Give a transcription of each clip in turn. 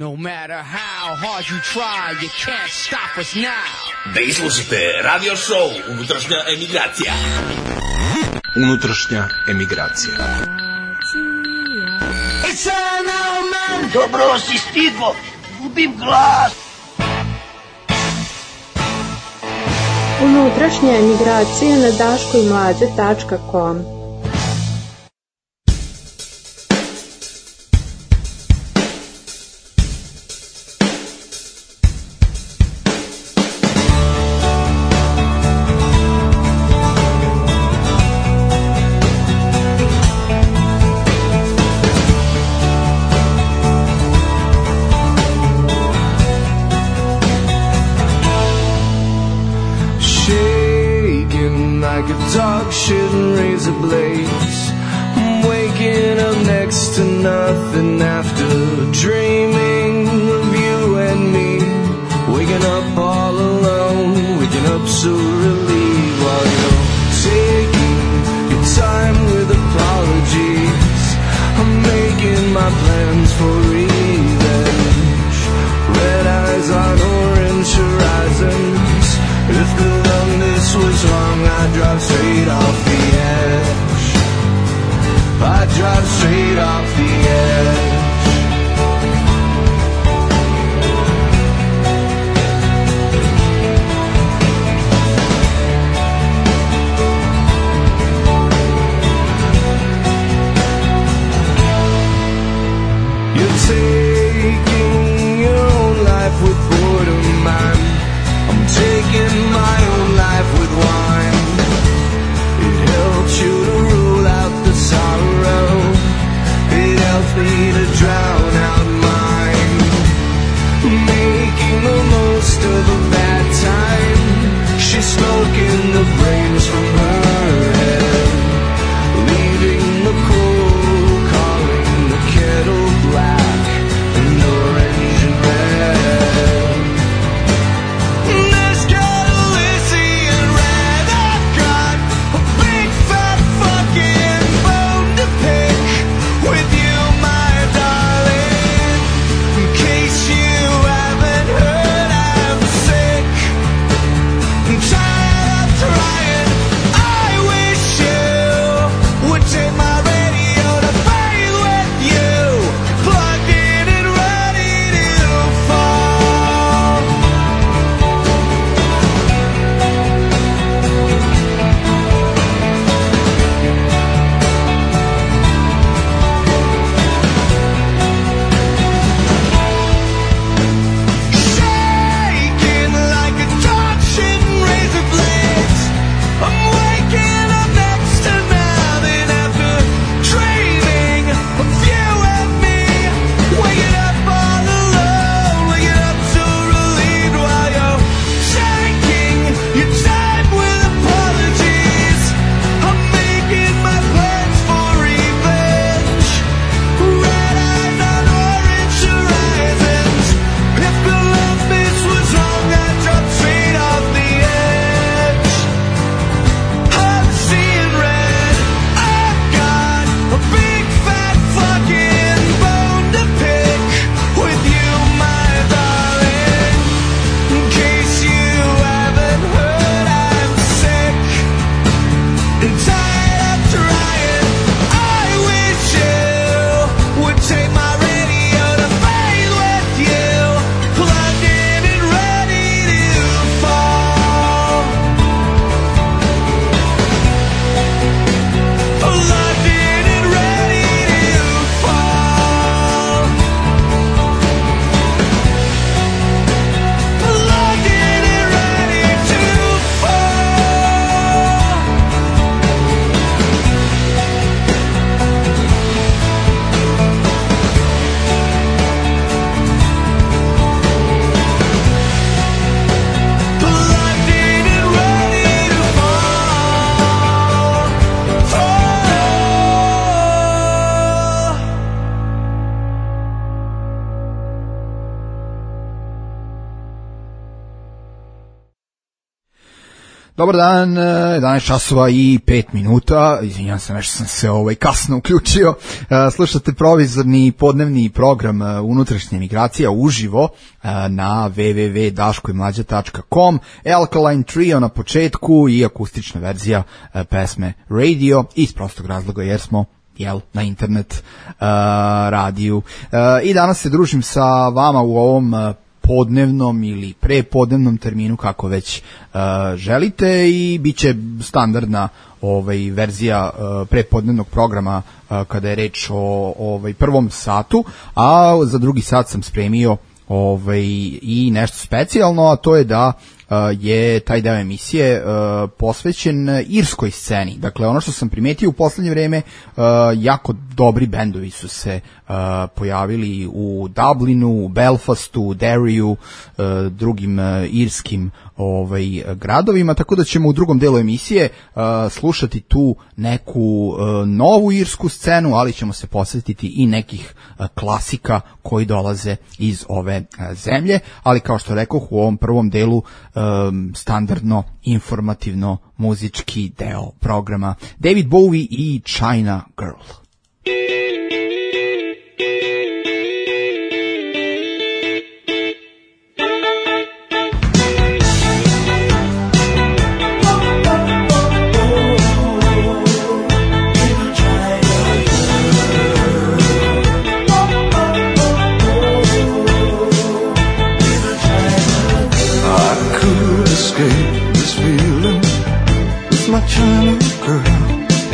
No matter how hard you try, you can't stop us now. Da slušate radio show Unutrašnja emigracija. Unutrašnja emigracija. Dobro si stigo, gubim glas. Unutrašnja emigracija na daškoimlađe.com. Dog shouldn't raise a blaze. I'm waking up next to nothing after dreaming of you and me. Waking up all alone, waking up so relieved while you're taking your time with apologies. I'm making my plans for revenge. Red eyes on orange horizons. If the longness was wrong, I'd drive straight off the edge. I'd drive straight off the edge. Dobar dan, 11 časova i 5 minuta, izvinjam se, nešto sam se kasno uključio. Slušate provizorni podnevni program unutrašnje migracija uživo na www.daškoimlađa.com, Alkaline Trio na početku i akustična verzija pesme Radio, iz prostog razloga jer smo na internet radiju. I danas se družim sa vama u ovom podnevnom ili prepodnevnom terminu, kako već želite, i bit će standardna verzija prepodnevnog programa kada je reč o prvom satu, a za drugi sat sam spremio i nešto specijalno, a to je da je taj deo emisije posvećen irskoj sceni. Dakle, ono što sam primetio u poslednje vreme, jako dobri bendovi su se pojavili u Dublinu, u Belfastu, u Derryu, drugim irskim gradovima, tako da ćemo u drugom delu emisije slušati tu neku novu irsku scenu, ali ćemo se posvetiti i nekih klasika koji dolaze iz ove zemlje, ali kao što rekoh, u ovom prvom delu standardno informativno muzički deo programa. David Bowie i China Girl. My China girl,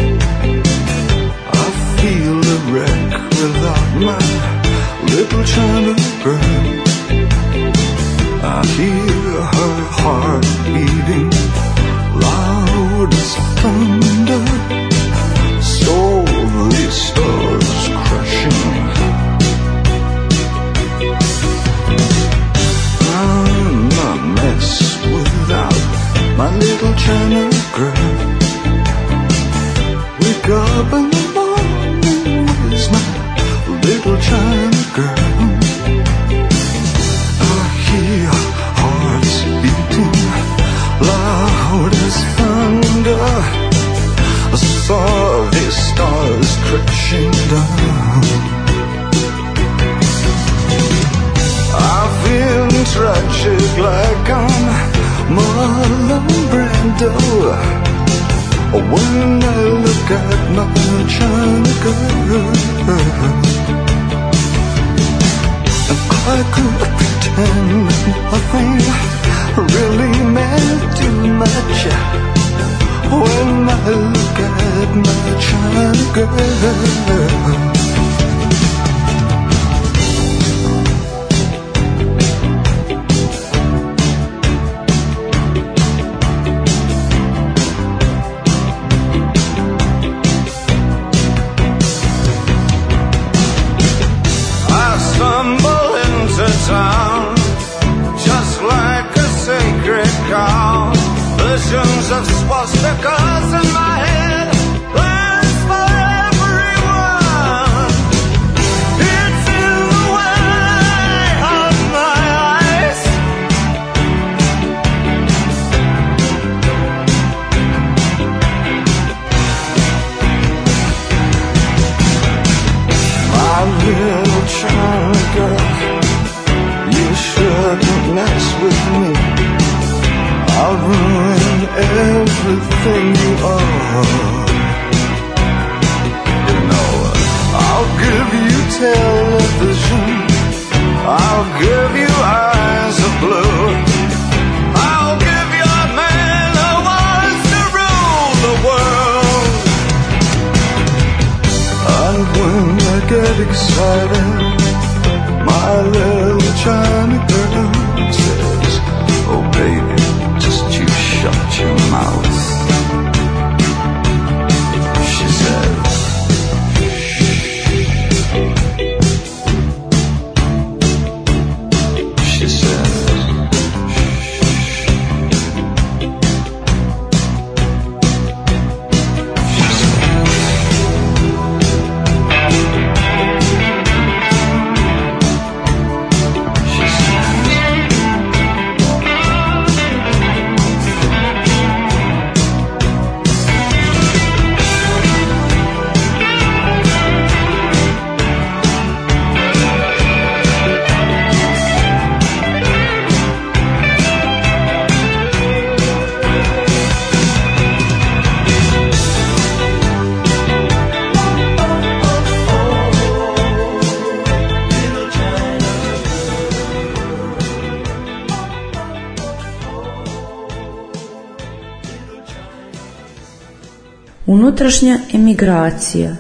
I feel a wreck without my little China girl. I hear her heart beating loud as thunder, slowly stars crashing. I'm a mess without my little China girl. Wake up in the morning, where's my little China girl? I hear hearts beating loud as thunder, I saw the stars crashing down. I feel tragic like I'm Marlon Brando when I look at my China girl. And I could pretend nothing really meant too much when I look at my China girl. Town, just like a sacred cow. Visions of swastikas in my head, plans for everyone. It's in the way of my eyes. My little China girl, shouldn't mess with me. I'll ruin everything you are. You know, I'll give you television, I'll give you eyes of blue, I'll give you a man who wants to rule the world. And when I get excited, my little China girl says, oh baby, just you shut your mouth. She says, she says, Unutrašnja emigracija.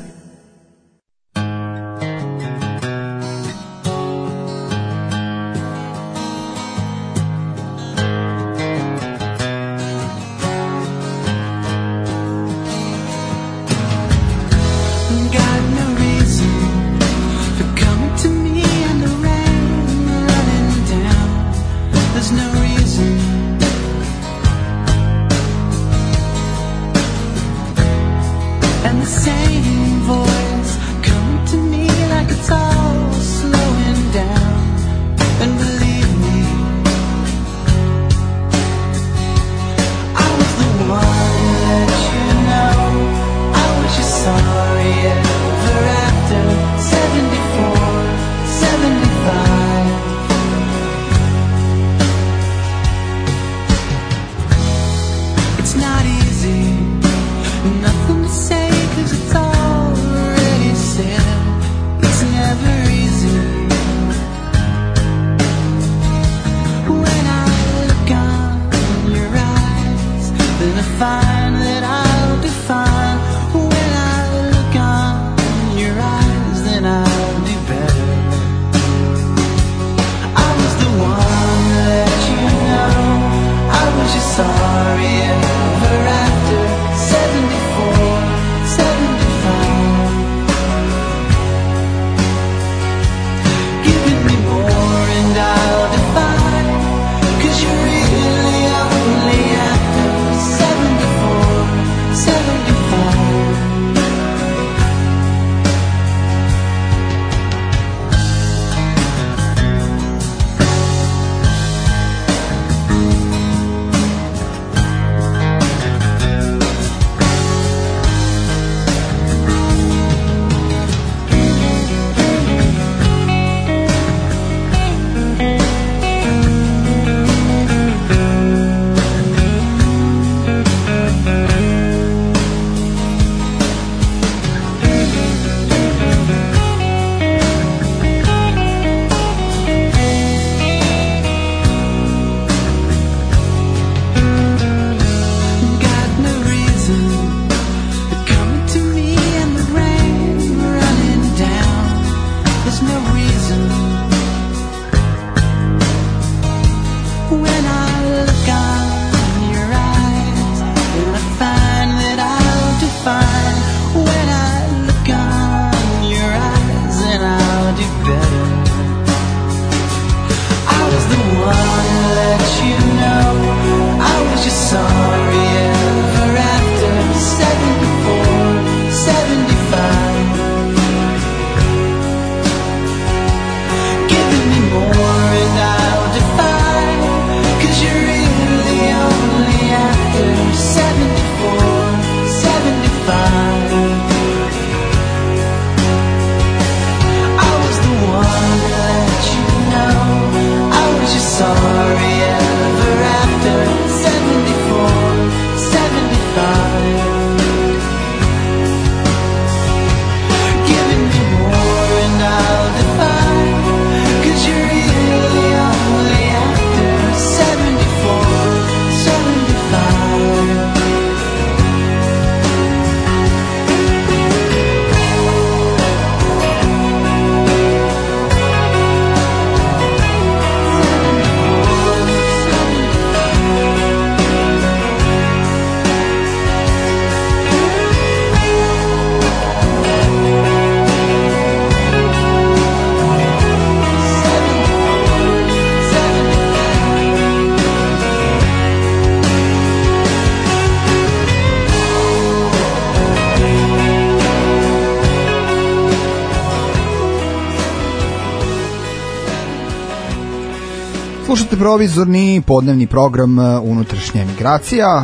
Slušate provizorni podnevni program Unutrašnja emigracija.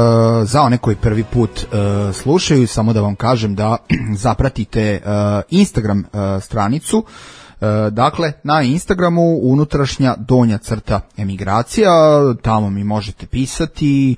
Za one koji prvi put slušaju, samo da vam kažem da zapratite Instagram stranicu. Dakle, na Instagramu unutrašnja _emigracija, tamo mi možete pisati,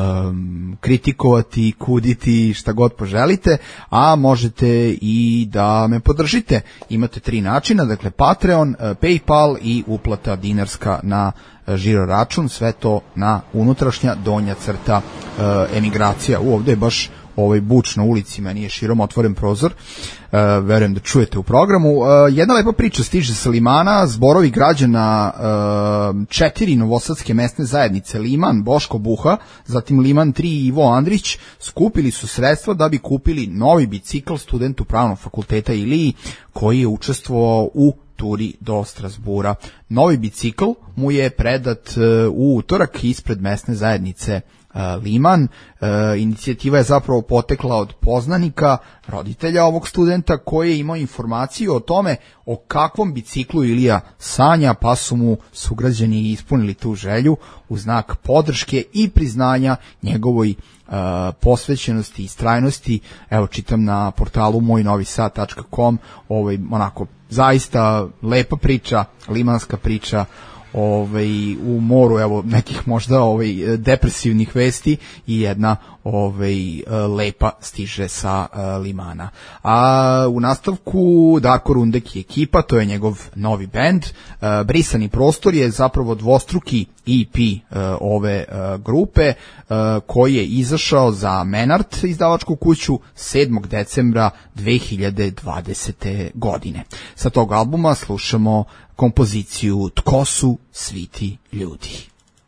kritikovati, kuditi, šta god poželite, a možete i da me podržite. Imate 3 načina, dakle Patreon, PayPal i uplata dinarska na žiro račun, sve to na unutrašnja _emigracija. Ovde je baš buč na ulici, meni je širom otvoren prozor, verujem da čujete u programu. Jedna lepa priča stiže sa Limana, zborovi građana 4 novosadske mesne zajednice, Liman, Boško Buha, zatim Liman 3 i Ivo Andrić, skupili su sredstva da bi kupili novi bicikl studentu Pravnog fakulteta Iliji, koji je učestvovao u turi do Strasbura. Novi bicikl mu je predat u utorak ispred mesne zajednice Liman. Inicijativa je zapravo potekla od poznanika, roditelja ovog studenta, koji je imao informaciju o tome o kakvom biciklu Ilija sanja, pa su mu sugrađani ispunili tu želju u znak podrške i priznanja njegovoj posvećenosti i istrajnosti. Evo, čitam na portalu mojnovisat.com, onako zaista lepa priča, limanska priča, u moru evo nekih možda depresivnih vesti i jedna lepa stiže sa Limana. A u nastavku Darko Rundek i ekipa, to je njegov novi bend. Brisani prostor je zapravo dvostruki EP ove grupe, koji je izašao za Menart izdavačku kuću 7. decembra 2020. godine. Sa tog albuma slušamo kompoziciju Tko su svi ti ljudi.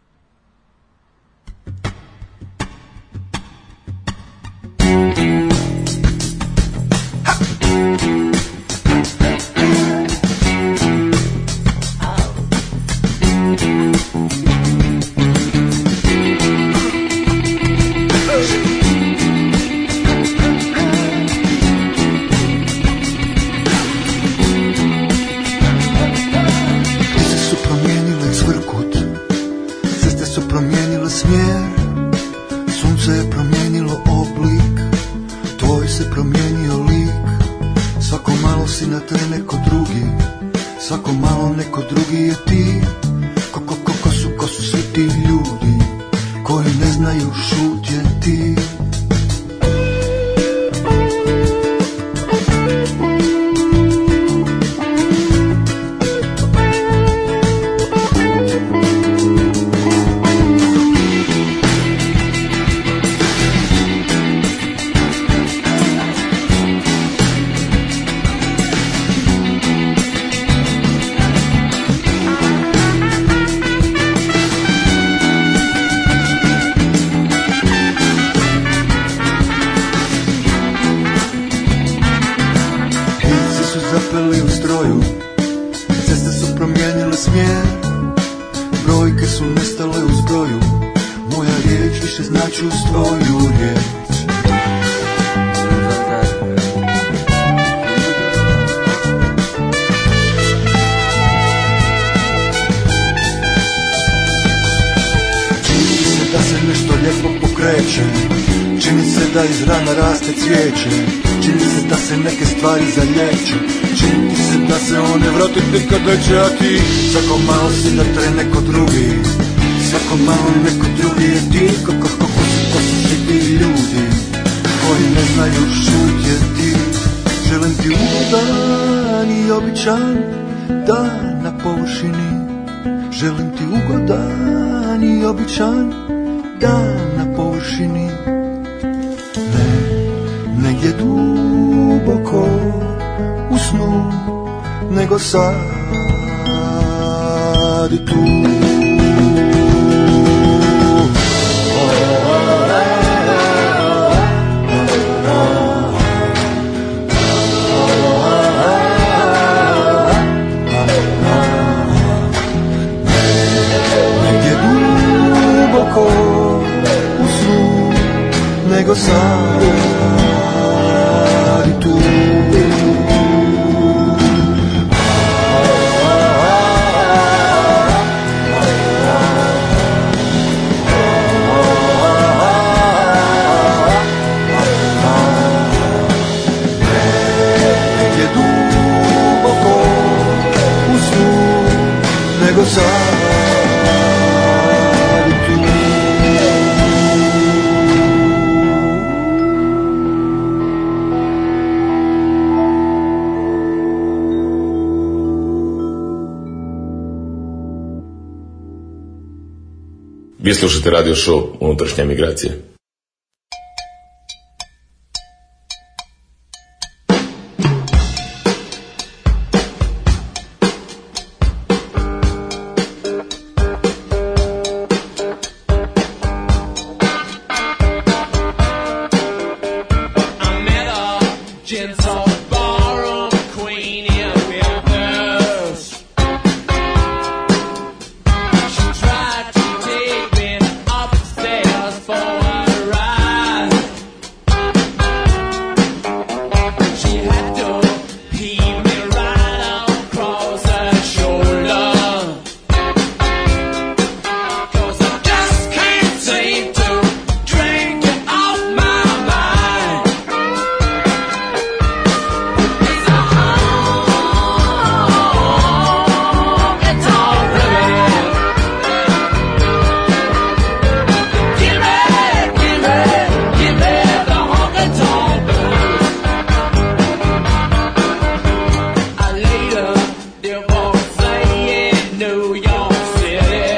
Smjer, sunce je promijenilo oblik, tvoj se promijenio lik. Svako malo si na te neko drugi, svako malo neko drugi je ti. Ko su svi ti ljudi koji ne znaju šutjeti. Čini se da iz rana raste cvijeće, čini se da se neke stvari zalječe, čini se da se one vrati nikad neće, a ti svako malo si na tren neko drugi, svako malo neko drugi je ti. Ko su svi ti ljudi koji ne znaju šutjeti. Želim ti ugodan i običan dan na površini, želim ti ugodan i običan dan na površini. Negdje duboko u snu, nego sad i tu. Negdje duboko u snu, nego sad i tu. Negdje duboko u snu, nego sad i tu. Vi slušate radio show Unutrašnja migracija. New York City.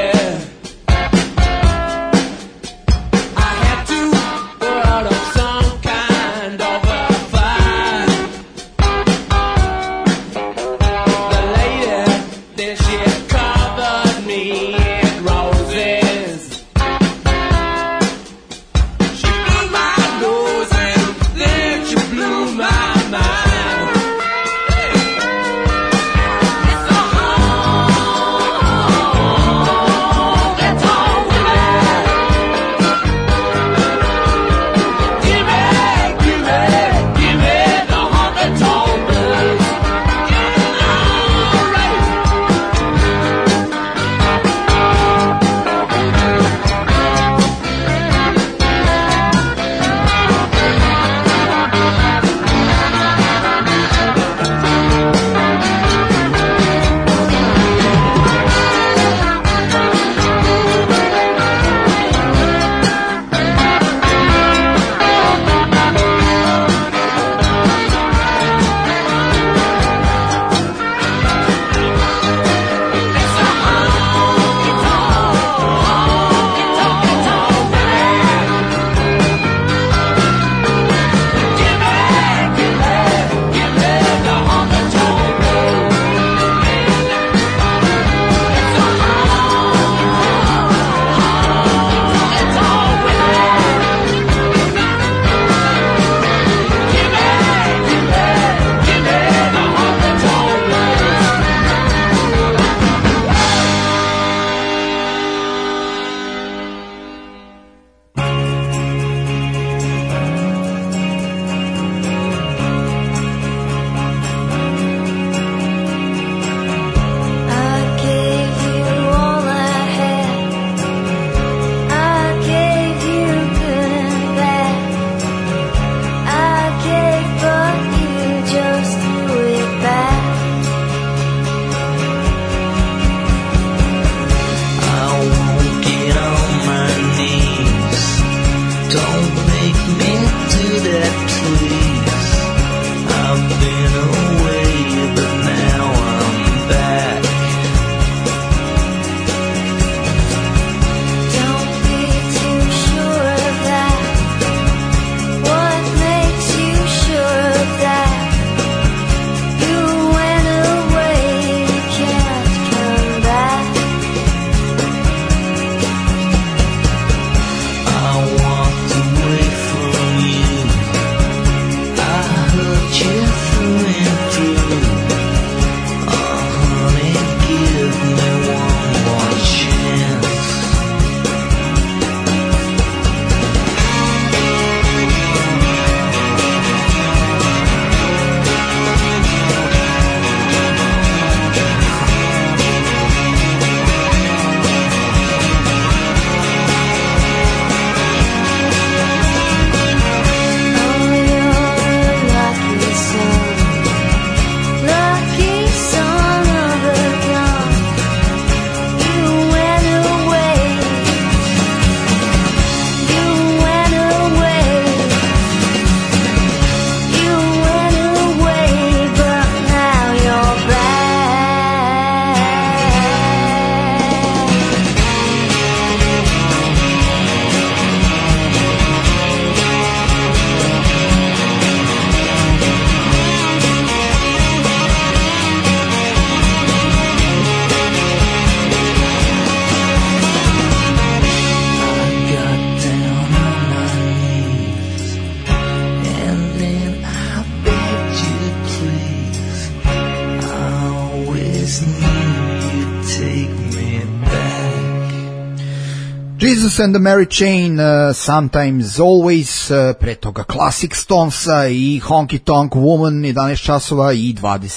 Jesus and the Mary Chain, Sometimes Always, pre toga Classic Stonesa i Honky Tonk Woman, 11 časova i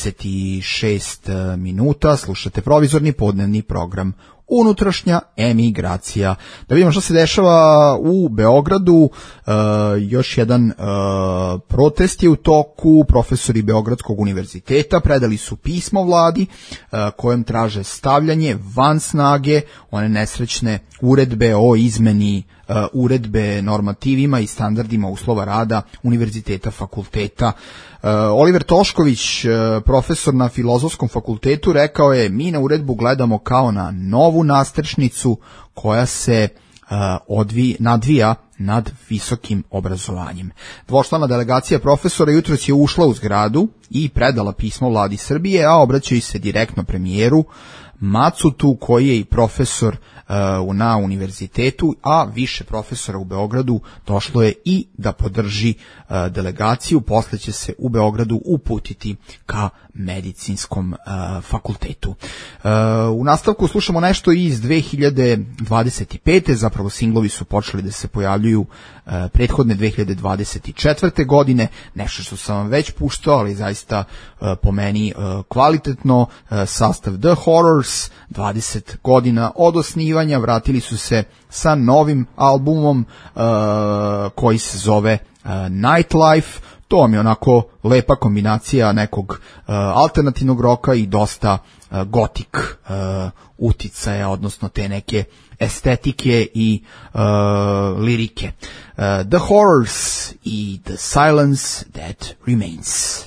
26 minuta, slušate provizorni podnevni program Unutrašnja emigracija. Da vidimo što se dešava u Beogradu. Još jedan protest je u toku. Profesori Beogradskog univerziteta predali su pismo vladi kojem traže stavljanje van snage one nesrećne uredbe o izmeni uredbe, normativima i standardima uslova rada univerziteta, fakulteta. Oliver Tošković, profesor na Filozofskom fakultetu, rekao je: mi na uredbu gledamo kao na novu nastrešnicu koja se nadvija nad visokim obrazovanjem. Dvočlana delegacija profesora jutros je ušla u zgradu i predala pismo vladi Srbije, a obraćaju se direktno premijeru Macutu, koji je i profesor na univerzitetu, a više profesora u Beogradu došlo je i da podrži delegaciju. Posle će se u Beogradu uputiti ka medicinskom fakultetu. U nastavku slušamo nešto iz 2025. Zapravo singlovi su počeli da se pojavljuju prethodne 2024. godine, nešto što sam vam već puštao, ali zaista po meni kvalitetno. Sastav The Horrors, 20 godina od osnivanja, vratili su se sa novim albumom koji se zove Nightlife. To vam je onako lepa kombinacija nekog alternativnog roka i dosta gotik uticaja, odnosno te neke estetike i lirike. The Horrors i The Silence That Remains.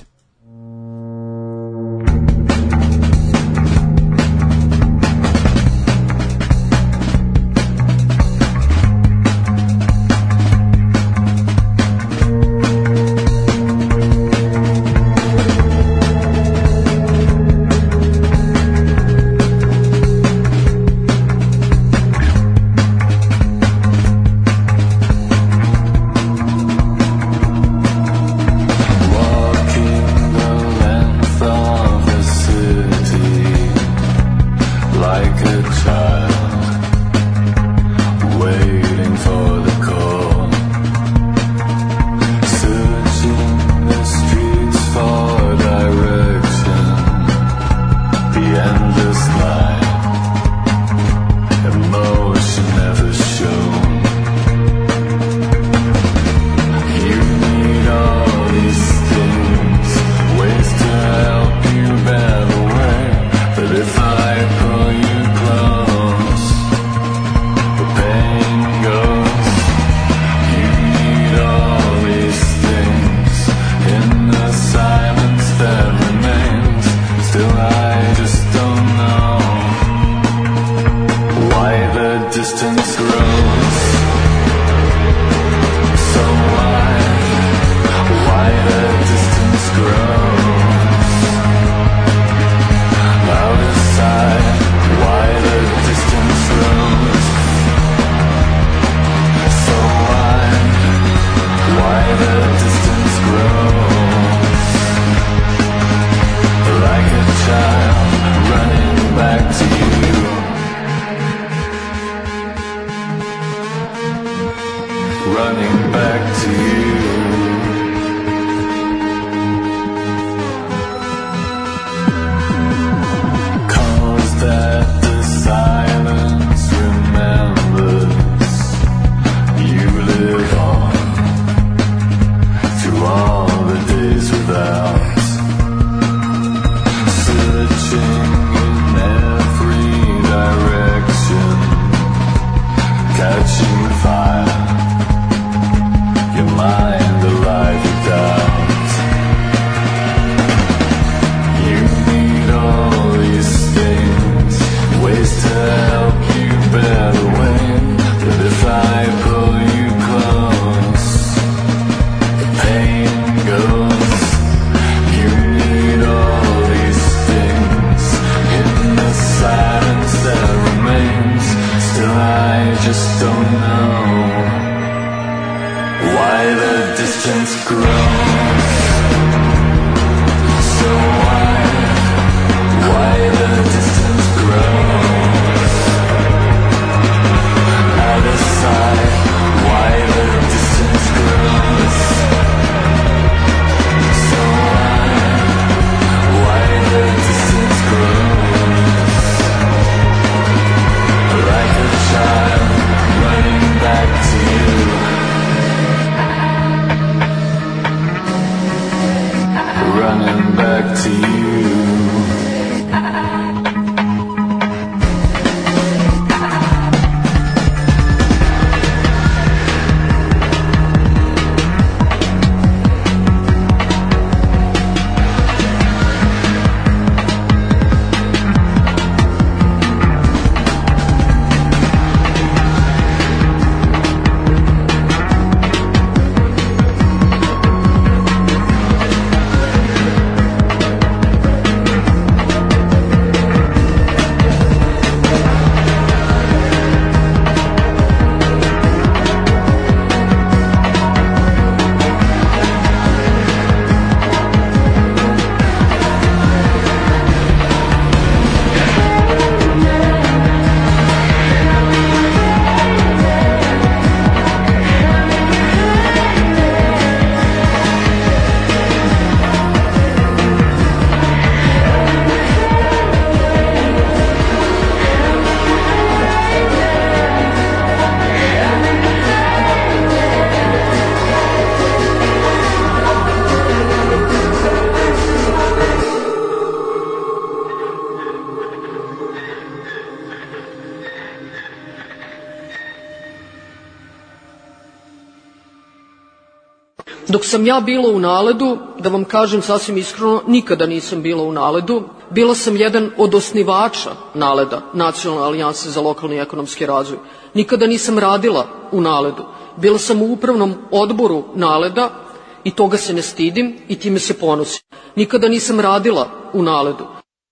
Dok sam ja bila u NALED-u, da vam kažem sasvim iskreno, nikada nisam bila u NALED-u. Bila sam jedan od osnivača NALED-a, Nacionalne alijanse za lokalni i ekonomski razvoj. Nikada nisam radila u NALED-u. Bila sam u upravnom odboru NALED-a i toga se ne stidim i time se ponosim. Nikada nisam radila u NALED-u.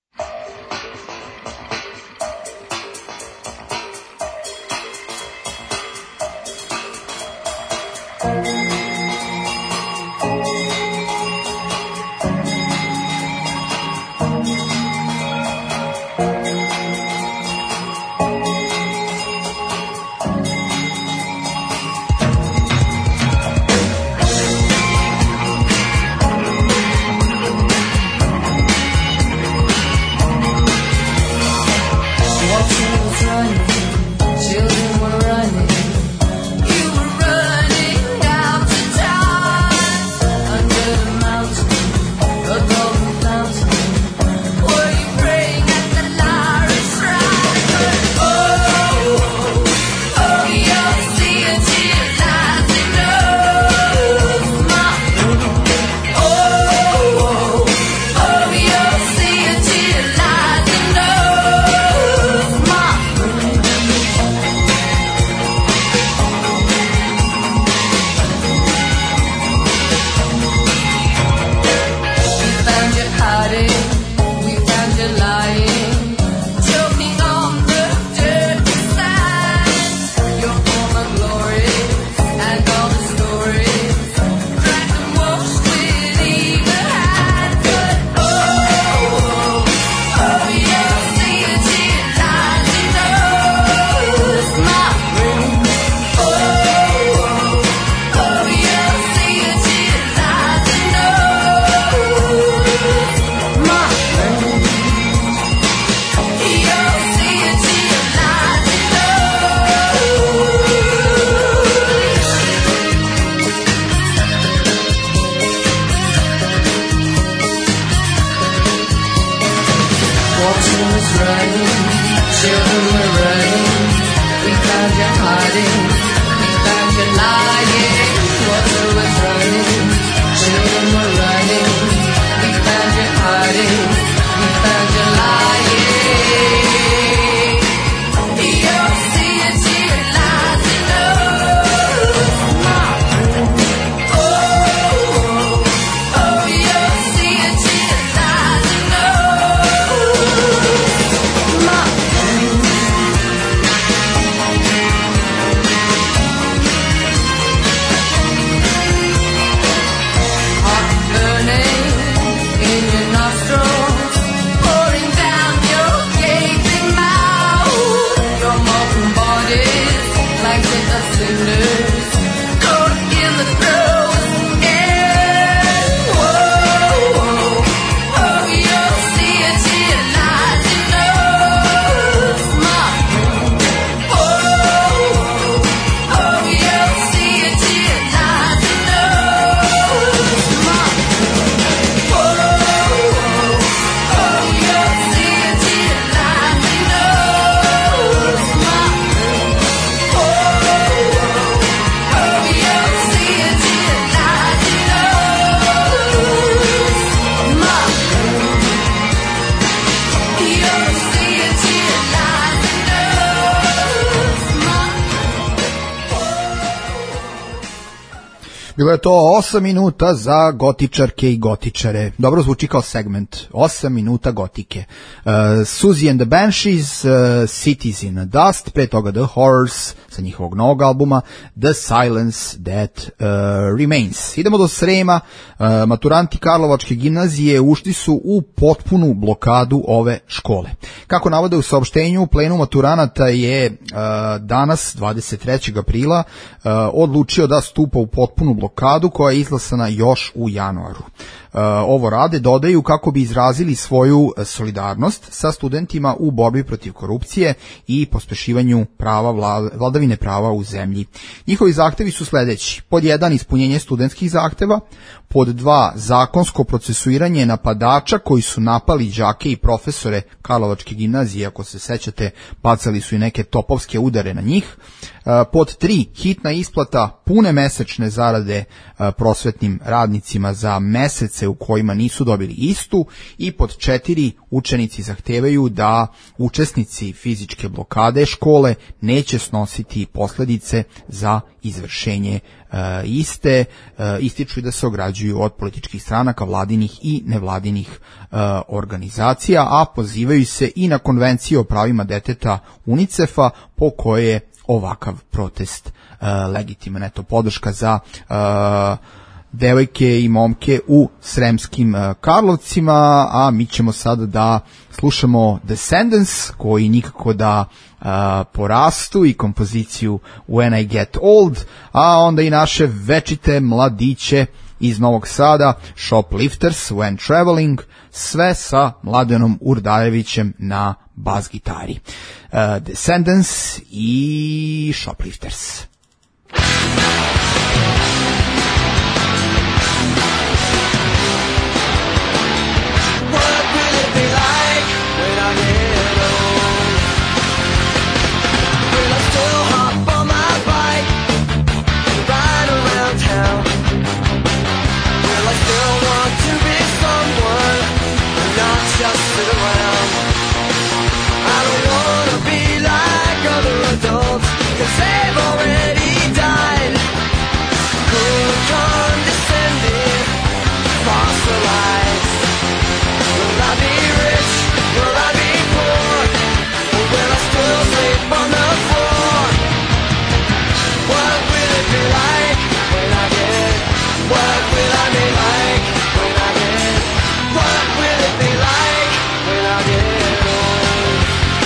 Bilo je to 8 minuta za gotičarke i gotičare. Dobro zvuči kao segment. 8 minuta gotike. Susie and the Banshees, Cities in the Dust, pre toga The Horrors sa njihovog novog albuma The Silence That Remains. Idemo do Srema. Maturanti Karlovačke gimnazije ušli su u potpunu blokadu ove škole. Kako navode u saopštenju, plenum maturanata je danas, 23. aprila, odlučio da stupa u potpunu blokadu koja je izglasana još u januaru. ovo rade, dodaju kako bi izrazili svoju solidarnost sa studentima u borbi protiv korupcije i pospešivanju vladavine prava u zemlji. Njihovi zahtevi su sledeći: pod 1, ispunjenje studentskih zahteva, pod 2, zakonsko procesuiranje napadača koji su napali đake i profesore Karlovačke gimnazije, ako se sećate, bacali su i neke topovske udare na njih. Pod 3, hitna isplata pune mesečne zarade prosvetnim radnicima za mesece u kojima nisu dobili istu. I pod 4, učenici zahtevaju da učesnici fizičke blokade škole neće snositi posledice za izvršenje iste. Ističu da se ograđuju od političkih stranaka, vladinih i nevladinih organizacija, a pozivaju se i na konvenciju o pravima deteta UNICEF-a, po kojoj je ovakav protest legitiman. Eto, podrška za devojke i momke u Sremskim Karlovcima, a mi ćemo sad da slušamo Descendants, koji nikako da porastu, i kompoziciju When I Get Old, a onda i naše večite mladiće iz Novog Sada, Shoplifters, When Traveling, sve sa Mladenom Urdarevićem na bas gitari. Descendants i Shoplifters. Just sit around. I don't wanna be like other adults, 'cause they've already died. Cool, condescending, fossilized. Will I be rich? Will I be poor? Or will I still sleep on the floor? What will it be like when I get? What will I be like when I get? What will it be like when I get old?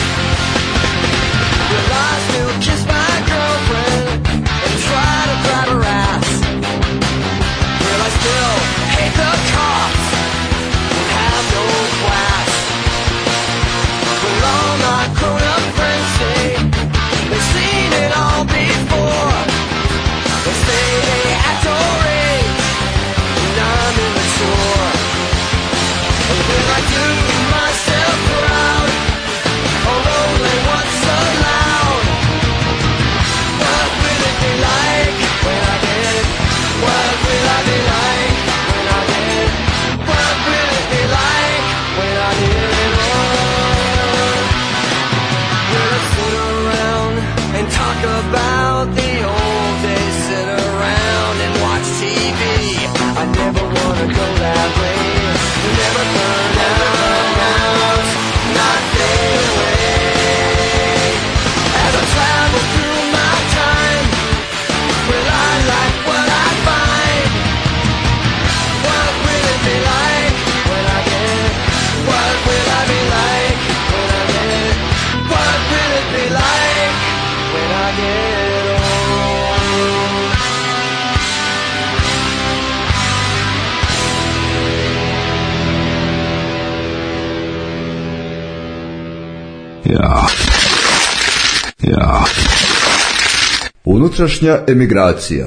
Will I still kiss my girlfriend and try to grab her ass? Will I still hate the cops and have no class? Will all my grown-up friends say they've seen it all before? They say they act our age and I'm immature. Will I do myself proud, or only what's allowed? What will it be like when I get? What will I be like when I get? What will it be like when I get old? Will I sit around and talk about the old days? Sit around and watch TV. I never wanna go that way. Never burn out, not fade away. As I travel through my time, will I like what I find? What will it be like when I get? What will I be like when I get? What will it be like when I get old? Ja. Unutrašnja emigracija.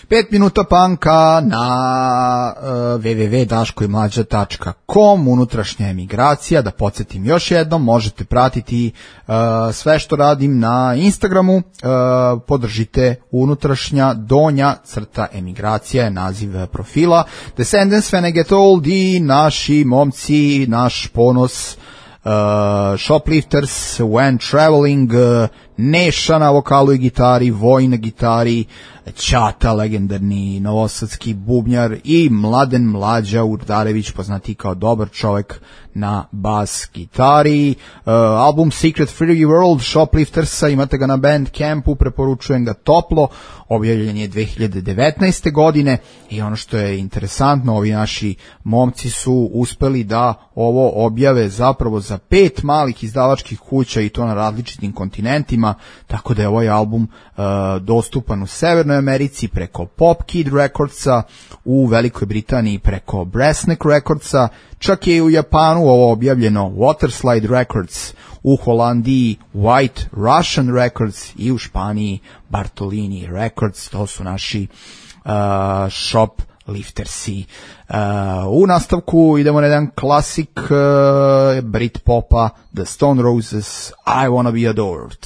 5 minuta panka na www.daškoimlađa.com, unutrašnja emigracija. Da podsjetim još jednom, možete pratiti sve što radim na Instagramu, podržite unutrašnja donja crta emigracija je naziv profila. Descendants when I get old i naši momci, naš ponos, Shoplifters when traveling, Neša na vokalu i gitari, Voj na gitari, Ćata, legendarni novosadski bubnjar i Mladen Mlađa Urdarević, poznati kao dobar čovjek na bas gitari. Album Secret Free World Shopliftersa, imate ga na Bandcampu, preporučujem ga toplo, objavljen je 2019. godine i ono što je interesantno, ovi naši momci su uspeli da ovo objave zapravo za 5 malih izdavačkih kuća i to na različitim kontinentima, tako da je ovaj album dostupan u Severnoj Americi preko Pop Kid Recordsa, u Velikoj Britaniji preko Brassneck Recordsa, čak je i u Japanu ovo objavljeno Waterslide Records, u Holandiji White Russian Records i u Španiji Bartolini Records. To su naši shopliftersi. U nastavku idemo na jedan klasik Britpopa, The Stone Roses, I Wanna Be Adored.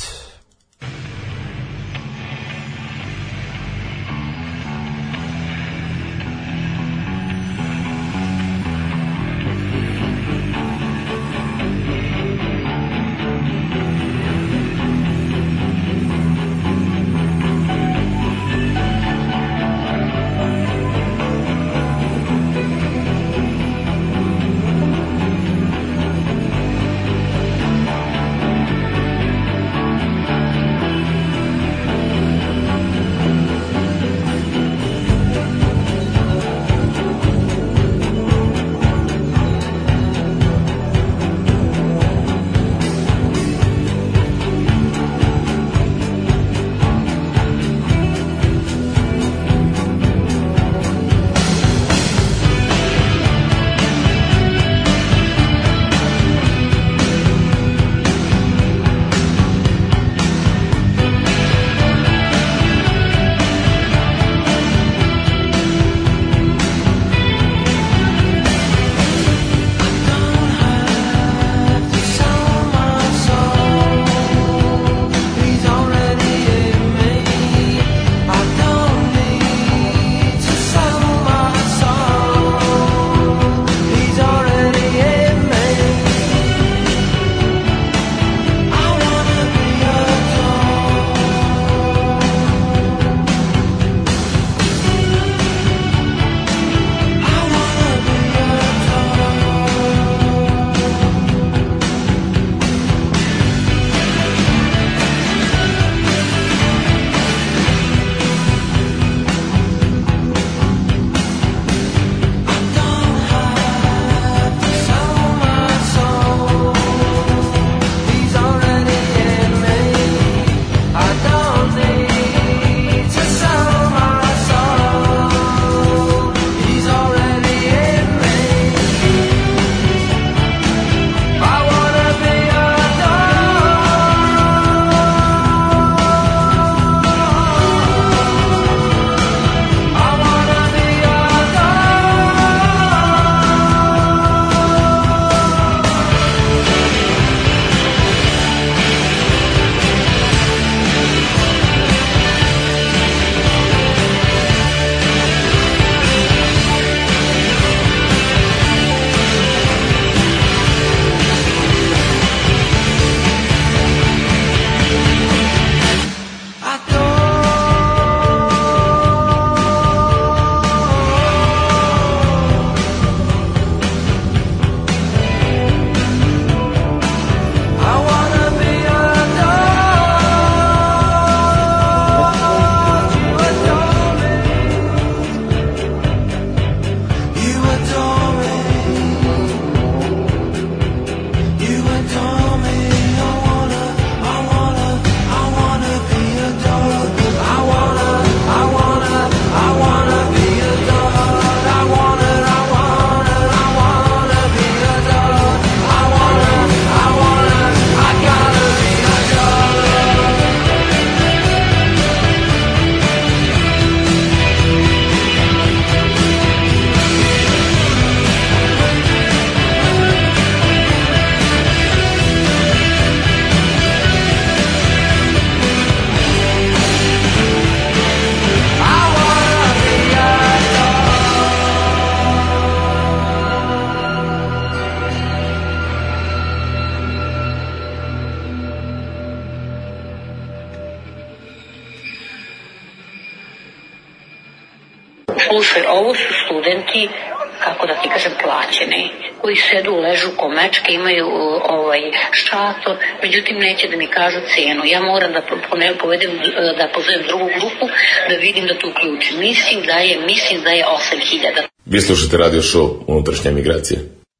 Slušaj, ovo su studenti, kako da ti kažem, plaćeni, koji sedu, ležu ko mečke, imaju šator, međutim neće da mi kažu cenu. Ja moram da pozovem drugu grupu, da vidim da to uključim. Mislim da je 8.000. Vi slušate radio show Unutrašnja emigracija.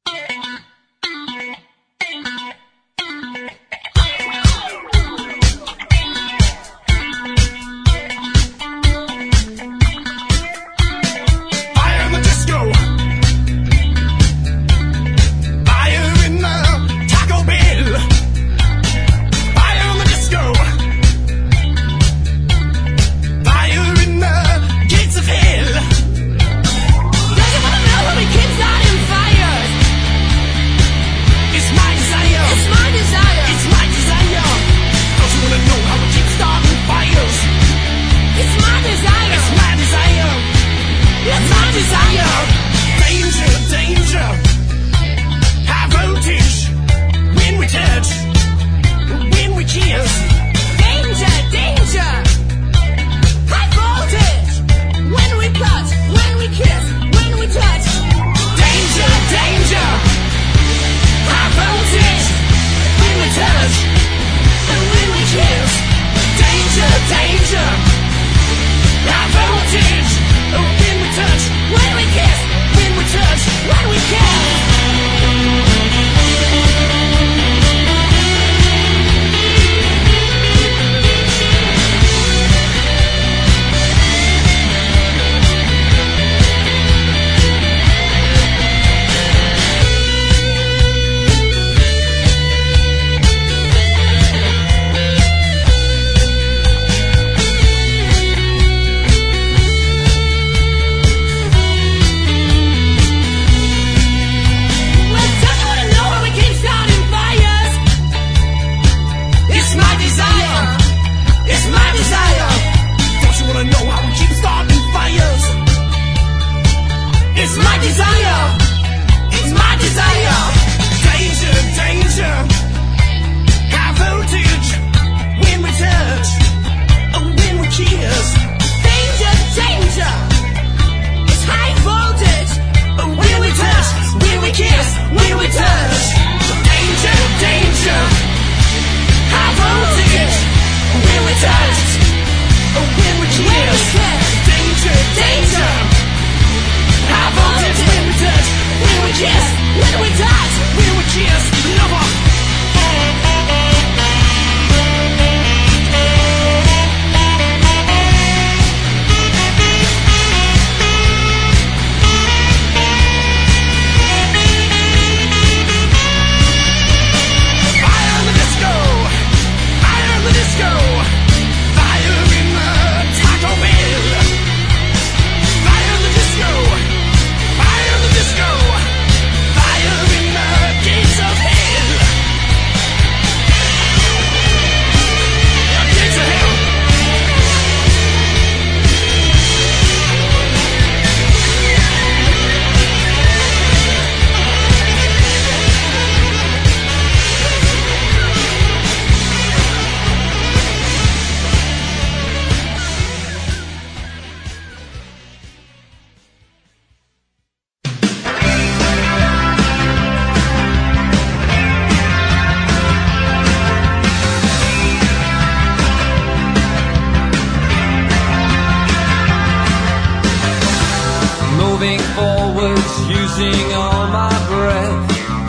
losing all my breath.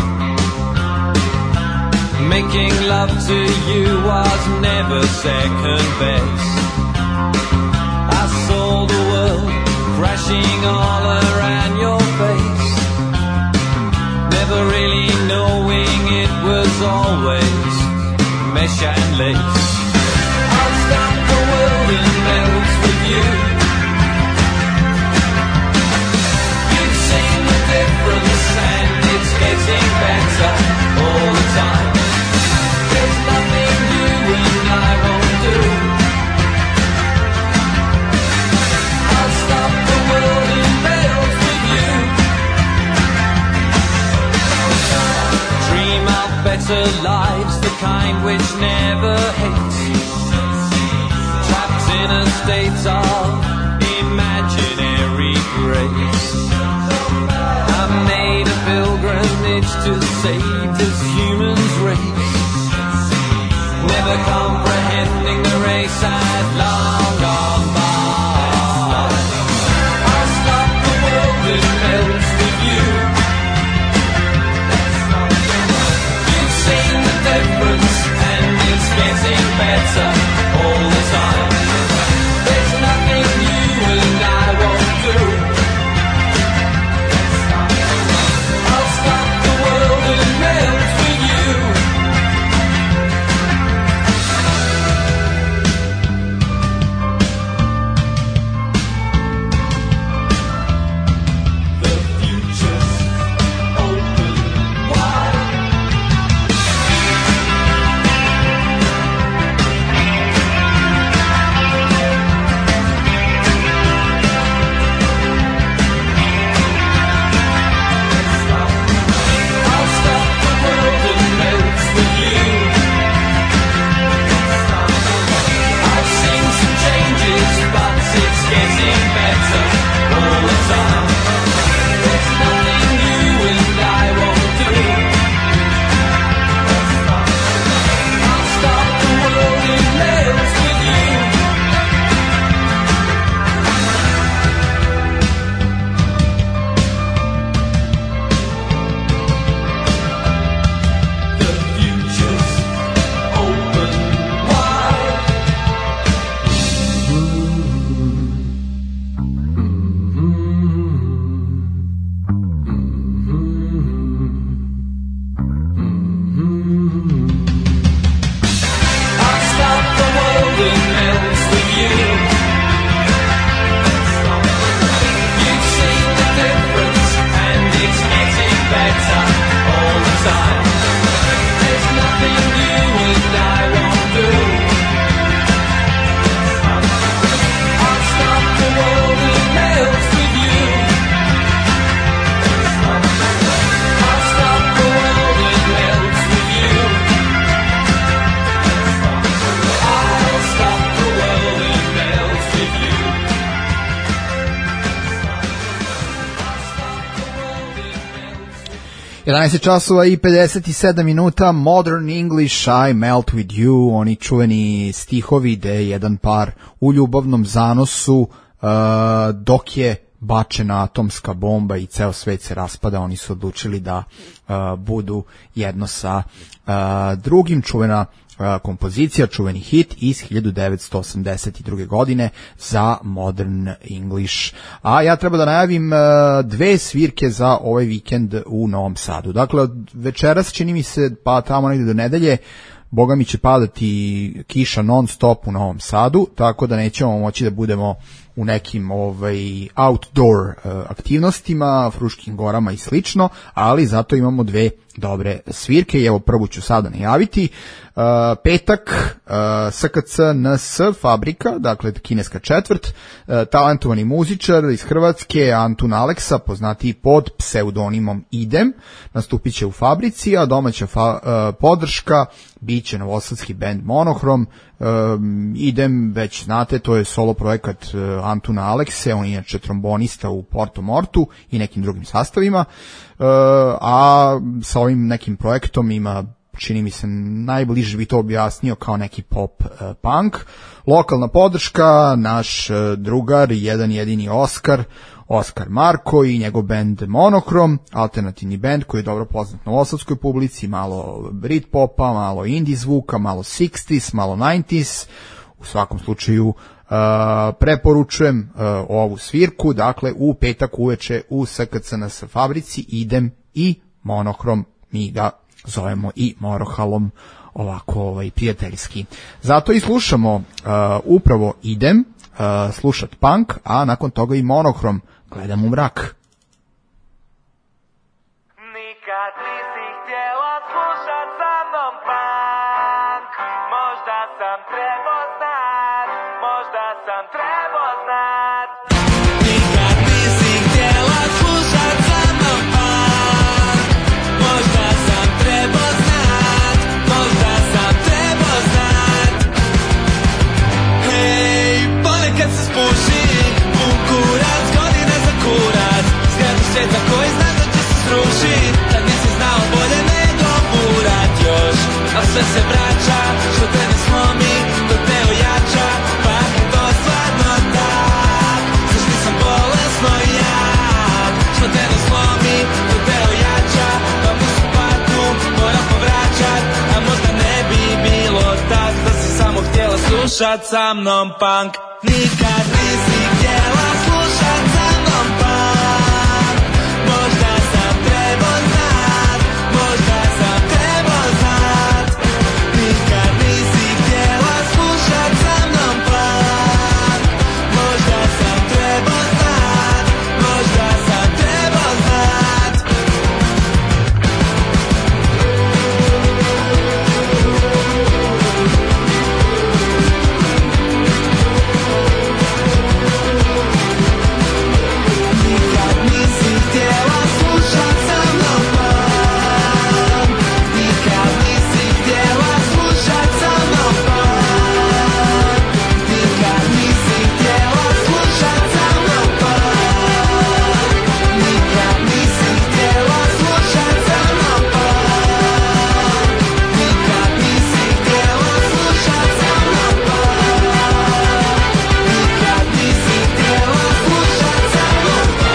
Making love to you was never second best. I saw the world crashing all around your face, never really knowing it was always mesh and lace. I'll stop the world and melt with you. You've seen the difference and it's getting better all the time. There's nothing you and I won't do. I'll stop the world and melt with you. Dream of better lives, the kind which never hates. Trapped in a state of imagination. imaginary grace. I've made a pilgrimage to save this human race, never comprehending the race I'd long gone by. I'll stop the world that melts with you. You've seen the difference and it's getting better all the time. There's nothing you and I won't do. I'll stop the world that melts with you. The future's open wide. I'll stop the world that melts with you. I've seen some changes, but it's getting better all the time. There's nothing you and I won't do. I'll stop the world that melts with you. The future's open wide. I'll stop the world that melts with you. You've seen the difference and it's getting better all the time. There's nothing you and I won't do. I'll stop the world that melts with you. I'll stop the world that melts with you. I'll stop the world that melts with you. 11 časova i 57 minuta, Modern English, I Melt With You, oni čuveni stihovi gde jedan par u ljubavnom zanosu dok je bačena atomska bomba i ceo svet se raspada, oni su odlučili da budu jedno sa drugim. Čuvena kompozicija, čuveni hit iz 1982. godine za Modern English. A ja treba da najavim dve svirke za ovaj vikend u Novom Sadu. Dakle, od večeras čini mi se, pa tamo negde do nedelje, boga mi će padati kiša non stop u Novom Sadu, tako da nećemo moći da budemo u nekim outdoor aktivnostima, Fruškim gorama i slično, ali zato imamo dve dobre svirke i evo prvu ću sada najaviti. Petak, SKC NS Fabrika, dakle kineska četvrt, talentovani muzičar iz Hrvatske Antun Aleksa, poznatiji pod pseudonimom Idem, nastupit će u Fabrici, a domaća podrška biće novosadski band Monohrom. Idem, već znate, to je solo projekat Antuna Alekse, on je inače trombonista u Porto Mortu i nekim drugim sastavima, a sa ovim nekim projektom ima, čini mi se, najbliže bi to objasnio kao neki pop punk. Lokalna podrška, naš drugar, jedan jedini Oskar Marko i njegov band Monohrom, alternativni band koji je dobro poznat novosadskoj publici, malo Britpopa, malo indie zvuka, malo 60s, malo 90s. U svakom slučaju preporučujem ovu svirku, dakle u petak uveče u SKCNS Fabrici Idem i Monohrom, mi ga zovemo i Morohalom, ovako prijateljski. Zato i slušamo upravo Idem, slušat punk, a nakon toga i Monohrom, Gledam u mrak. Nikad nisi htjela slušat sa mnom punk, možda sam trebao znat, možda sam trebao znat. Nikad nisi htjela slušat sa mnom punk, možda sam trebao znat, možda sam trebao znat. Hej, ponekad se spuši, pun kurac. slušat sa mnom punk. Nikad nisi htjela slušat sa mnom punk. Možda sam trebao znat, možda sam trebao znat. Nikad nisi htjela slušat sa mnom punk. Možda sam trebao znat, možda sam trebao znat. Nikad nisi htjela slušat sa mnom punk. Nikad nisi htjela slušat sa mnom punk. Nikad nisi htjela slušat sa mnom punk. Nikad nisi htjela slušat sa mnom punk. Nikad nisi htjela slušat sa mnom punk. Nikad nisi htjela slušat sa mnom punk.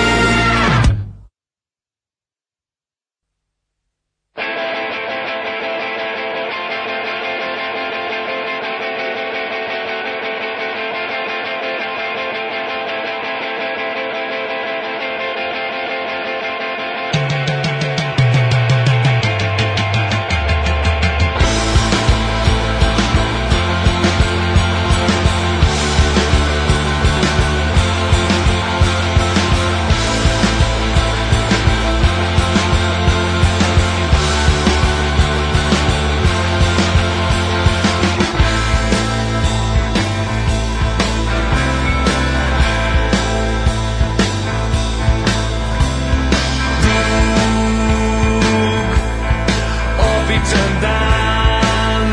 Običan dan,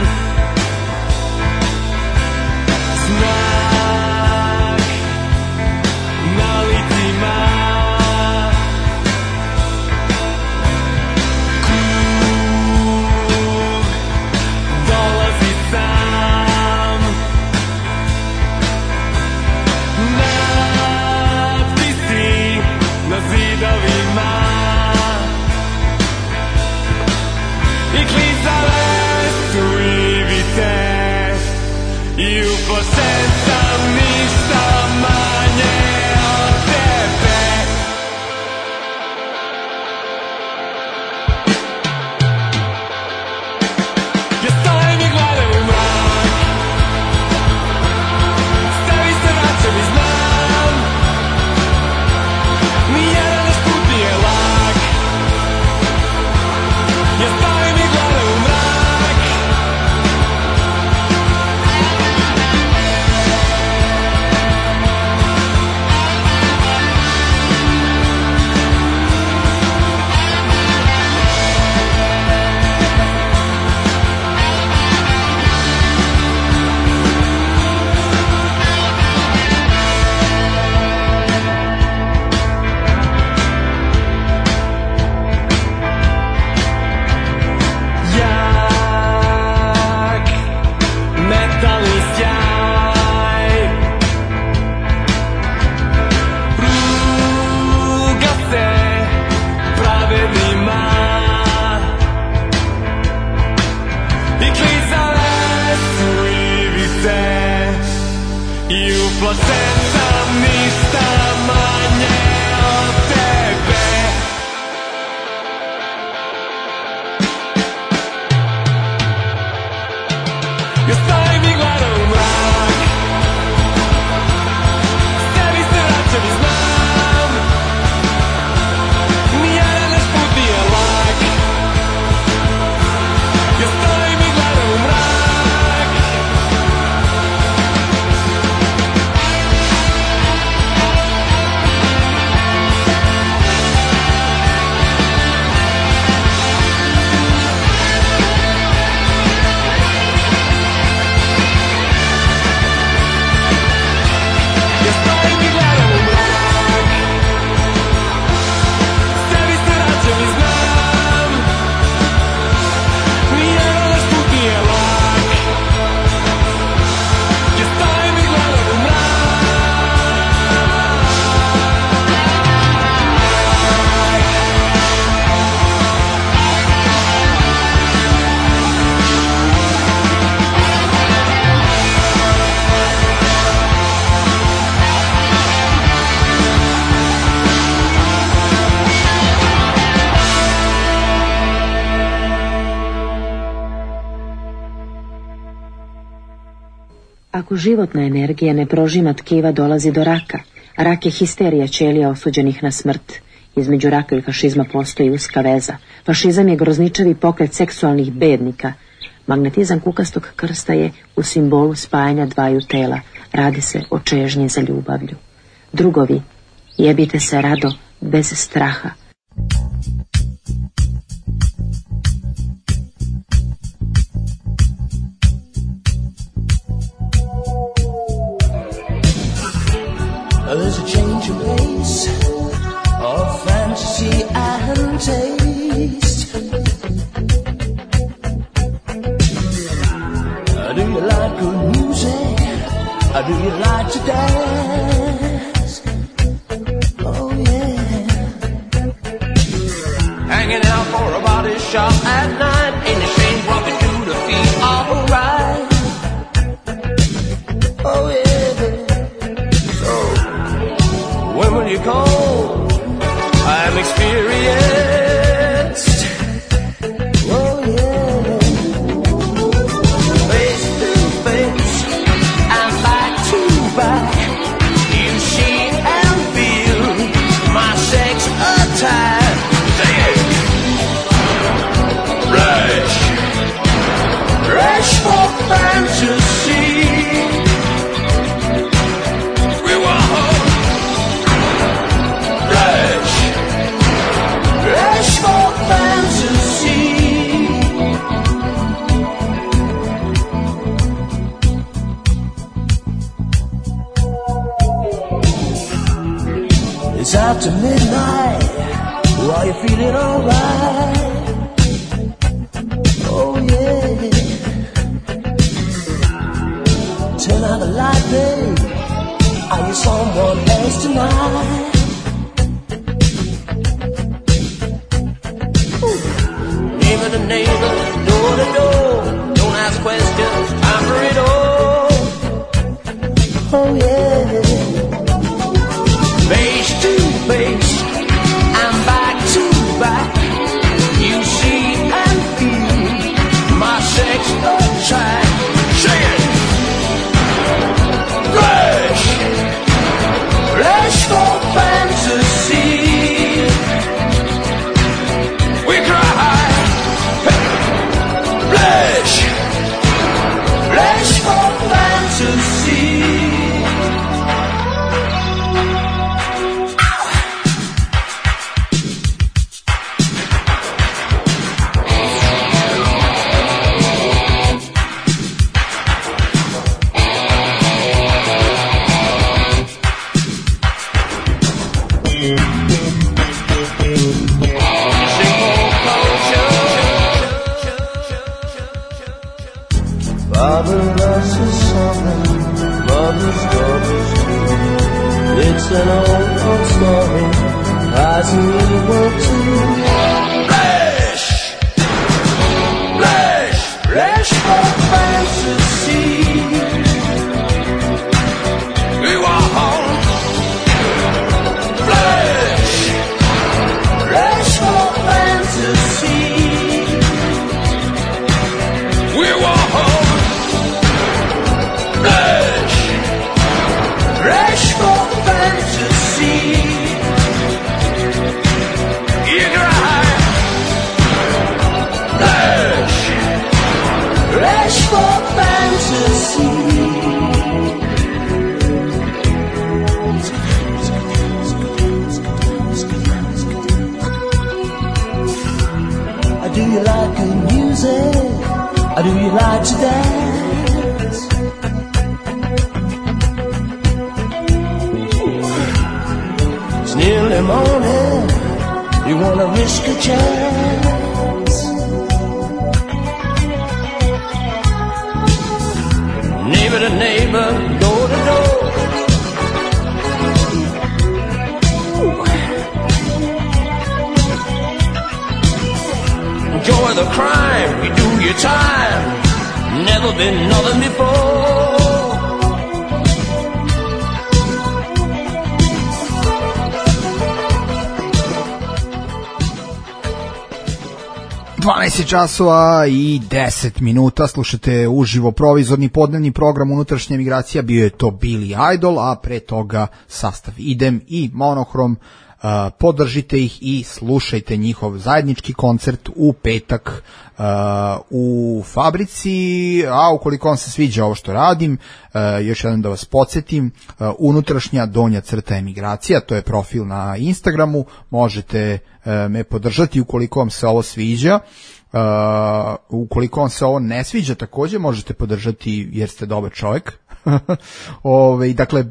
znak na licima, krug dolazi sam, natpisi na zidovima i klizale su ivice i upošten sam ništa manje od tebe. Ja stojim i gledam u mrak, stavi se vraćam i znam, nijedan naš put nije lak. Ja stojim i gledam u mrak, jak metalni sjaj ruga se pravednima i klizale su ivice i uplašen sam ništa manje od tebe. Ja stojim i gledam u mrak, tebi se vraćam i znam, nijedan naš put nije lak. Ja stojim i gledam u mrak, Ako životna energija ne prožima tkiva, dolazi do raka. Rak je histerija ćelija osuđenih na smrt. Između raka i fašizma postoji uska veza. Fašizam je grozničavi pokret seksualnih bednika. Magnetizam kukastog krsta je u simbolu spajanja dvaju tela. Radi se o čežnji za ljubavlju. Drugovi, jebite se rado, bez straha. There's a change of pace, of fantasy and taste. Do you like good music? Do you like to dance? Oh yeah. Hanging out for a body shop at night, ain't ashamed what we do to feel alright. Oh yeah. So when will you call? I'm experienced. Oh yeah. Face to face and back to back, you see and feel my sex attack. Say it. Rush, rush for fantasy. We want rush, rush for fantasy. It's after midnight. Are you feeling alright? Oh yeah. Turn out the light, babe. Are you someone else tonight? Neighbor to neighbor, door to door. Don't ask questions, time for it all. Oh yeah. Face to face and back to back, you see and feel my sex attract. Say it. Rush, rush for fantasy. We cry, rush, rush for fantasy. Father loves his son, mother's daughters too. It's an old story, rising evil too. Flesh, flesh, flesh for fantasy. We want flesh, flesh for fantasy. We want rush, rush for fantasy. You cry, rush, rush for fantasy. Do you like good music? Do you like to dance? It's nearly morning. You wanna risk a chance? Neighbor to neighbor, door to door. Enjoy the crime, you do your time. Never been nothing before. 12 časova i 10 minuta, slušate uživo provizorni podnevni program Unutrašnja emigracija, bio je to Billy Idol, a pre toga sastav Idem i Monohrom. Podržite ih i slušajte njihov zajednički koncert u petak u Fabrici, a ukoliko vam se sviđa ovo što radim, još jednom da vas podsjetim, Unutrašnja donja crta emigracija, to je profil na Instagramu, možete me podržati ukoliko vam se ovo sviđa. Ukoliko vam se ovo ne sviđa, takođe možete podržati jer ste dobar čovjek. Dakle,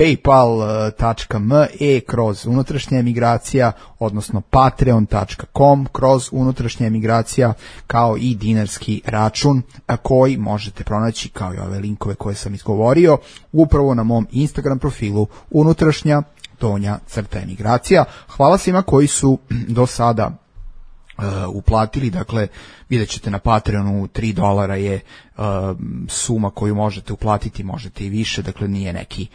paypal.me kroz unutrašnja emigracija, odnosno patreon.com kroz unutrašnja emigracija, kao i dinarski račun koji možete pronaći, kao i ove linkove koje sam izgovorio, upravo na mom Instagram profilu Unutrašnja donja crta emigracija. Hvala svima koji su do sada uplatili, dakle vidjet ćete na Patreonu $3 je suma koju možete uplatiti, možete i više, dakle nije neki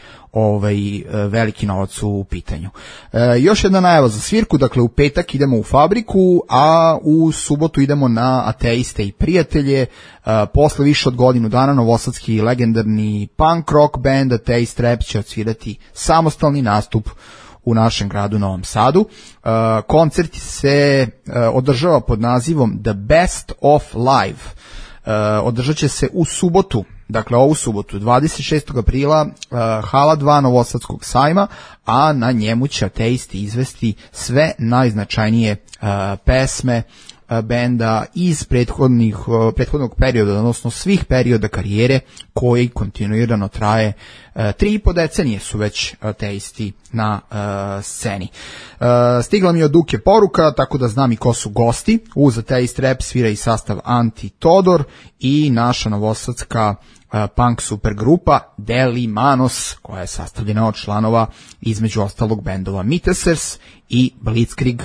veliki novac u pitanju. Još jedna najava za svirku, dakle u petak idemo u Fabriku, a u subotu idemo na Ateiste i prijatelje. Posle više od godinu dana novosadski legendarni punk rock band Ateist Rap će odsvirati samostalni nastup u našem gradu Novom Sadu. Koncert se održava pod nazivom The Best of Live. Održat će se u subotu, dakle ovu subotu, 26. aprila, Hala 2 Novosadskog sajma, a na njemu će Ateisti izvesti sve najznačajnije pesme benda iz prethodnog perioda, odnosno svih perioda karijere koji kontinuirano traje 3,5 decenije su već Ateisti na sceni. Stigla mi je od Duke poruka, tako da znam i ko su gosti. Uz Ateist Rap svira i sastav Anti Todor i naša novosadska punk supergrupa Delimanos, koja je sastavljena od članova između ostalog bendova Mitesers i Blitzkrieg.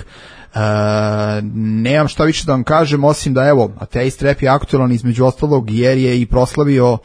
Nemam šta više da vam kažem, osim da evo, Ateist Rap je aktualan između ostalog jer je i proslavio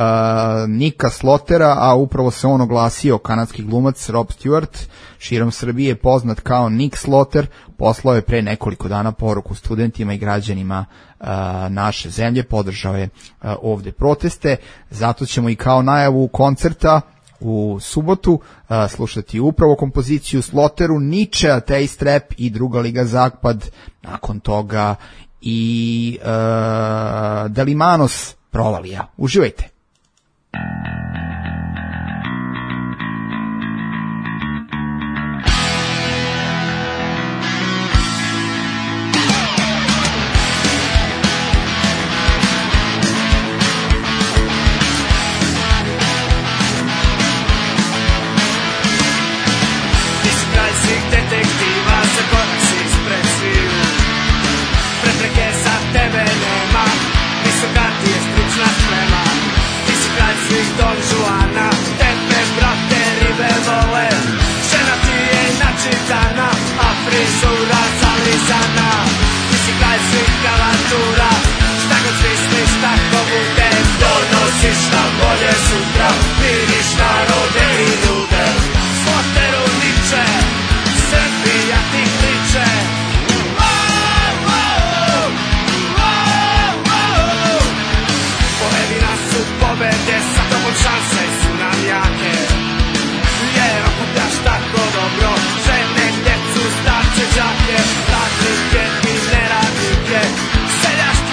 Nika Slotera, a upravo se on oglasio, kanadski glumac Rob Stewart, širom Srbije poznat kao Nick Sloter, poslao je pre nekoliko dana poruku studentima i građanima naše zemlje, podržao je ovde proteste, zato ćemo i kao najavu koncerta u subotu slušati upravo kompoziciju Sloteru, Niče, Ateist Rap i Druga liga Zapad, nakon toga i Delimanos Provalija. Uživajte! Don Juana, tebe brate ribe vole, žena ti je načitana, a frizura zalizana. Ti si kralj svih kavatura, šta god smisliš tako bude. Donosiš nam bolje sutra, miriš narode i ljude. Sloteru Niče, Srbija ti kliče. Pojedina su pobede, šanse su nam jake, jer okupljaš tako dobro žene, djecu, starce, đake, radnike i neradnike, seljaške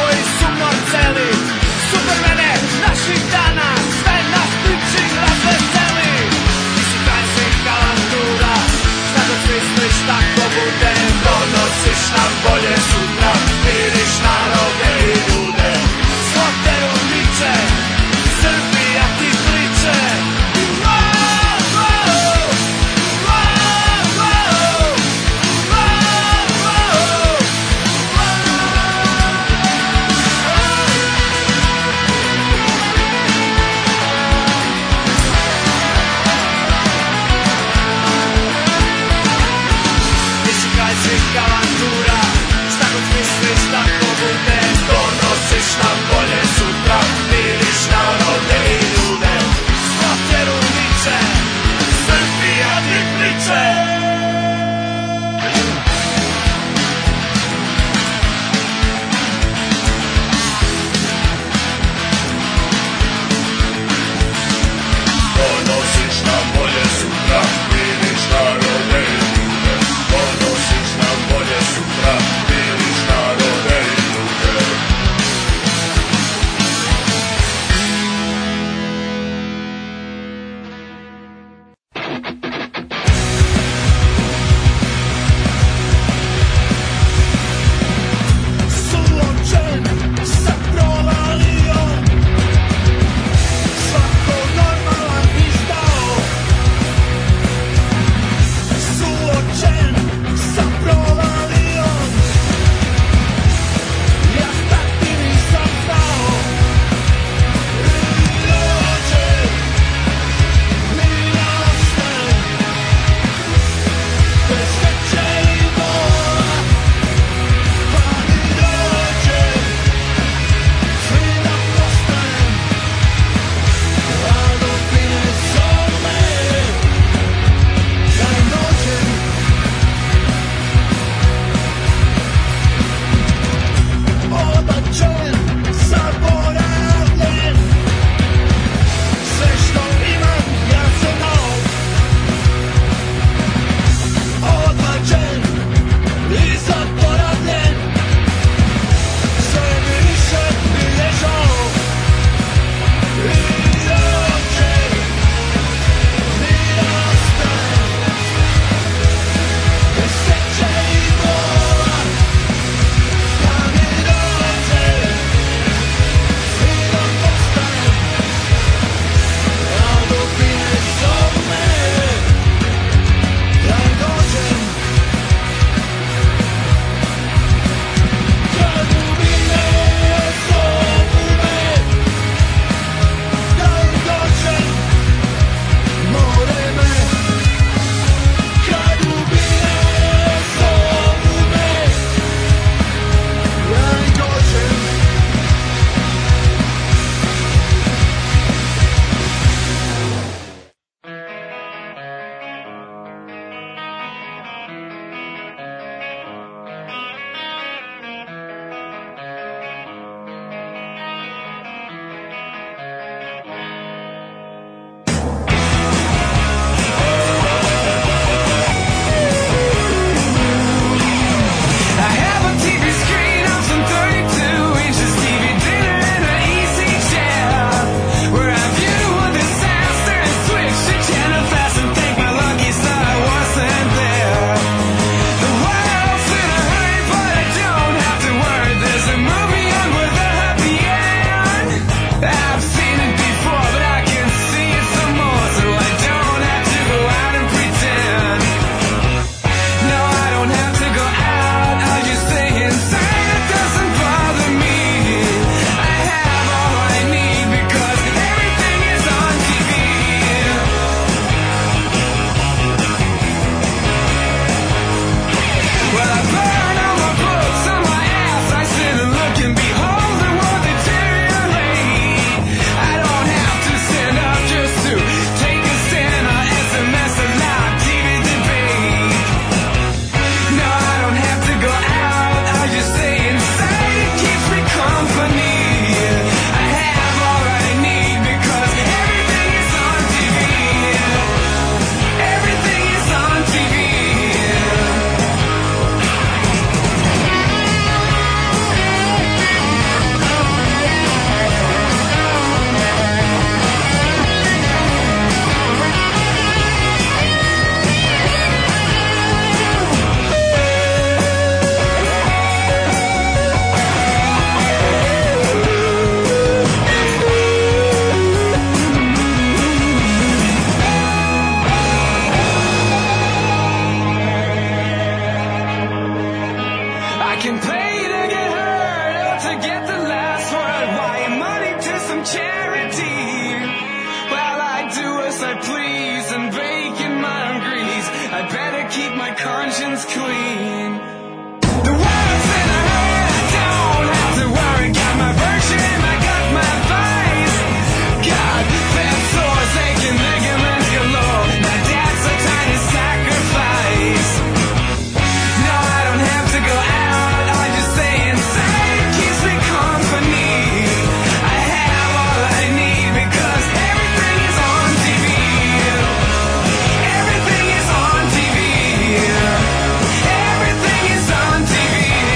is clean. The world's in a hurry, I don't have to worry. Got my virtue and I got my vice. God, fat sores, aching ligaments galore. My dad's a tiny sacrifice. No, I don't have to go out, I just stay inside. It keeps me company. I have all I need because everything is on TV. Everything is on TV. Everything is on TV.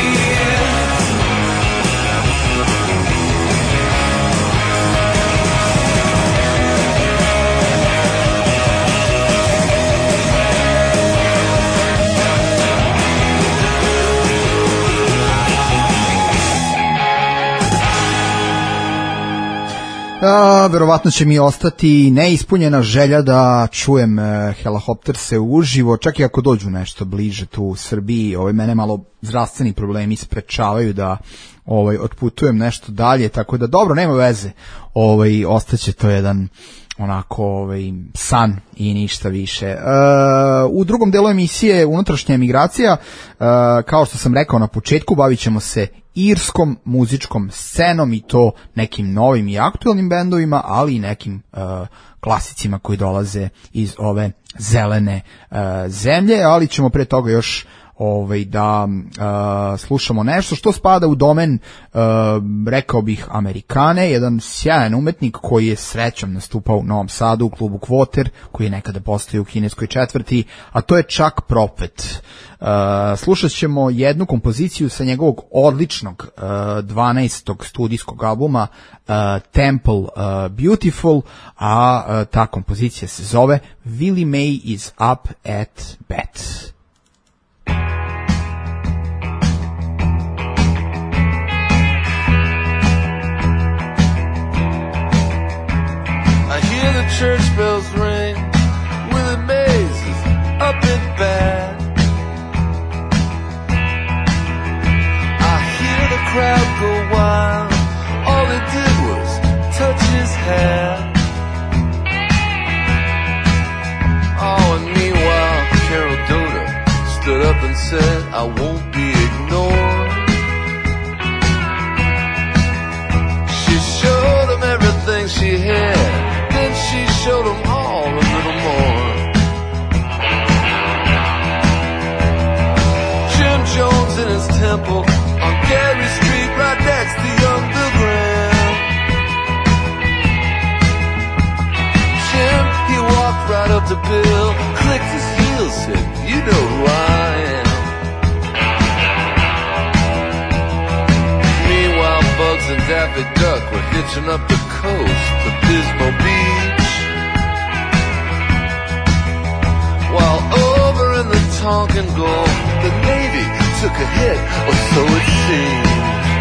Verovatno će mi ostati neispunjena želja da čujem Helahopterse uživo, čak i ako dođu nešto bliže tu u Srbiji. Mene malo zdravstveni problemi sprečavaju da otputujem nešto dalje, tako da dobro, nema veze. Ostaće to jedan onako san i ništa više. U drugom delu emisije Unutrašnja emigracija, kao što sam rekao na početku, bavit ćemo se irskom muzičkom scenom i to nekim novim i aktualnim bendovima, ali i nekim klasicima koji dolaze iz ove zelene zemlje, ali ćemo pre toga još da slušamo nešto što spada u domen, rekao bih, Amerikane, jedan sjajan umetnik koji je srećom nastupao u Novom Sadu u klubu Kvoter, koji je nekada postojao u kineskoj četvrti, a to je Chuck Prophet. Slušat ćemo jednu kompoziciju sa njegovog odličnog 12. studijskog albuma Temple Beautiful, a ta kompozicija se zove Willie Mae is Up at Bat. The church bells ring, Willie Mays is up at bat. I hear the crowd go wild, all they did was touch his hat. Oh, and meanwhile, Carol Doda stood up and said, I won't be ignored. She showed him everything she had. Then she showed them all a little more. Jim Jones in his temple on Gary Street, right next to young Bill Graham. Jim, he walked right up to Bill, clicked his heels, said, you know who I am. Meanwhile, Bugs and Daffy Duck were hitching up the coast to Pismo Beach, while over in the Tonkin Gulf the Navy took a hit, or so it seemed.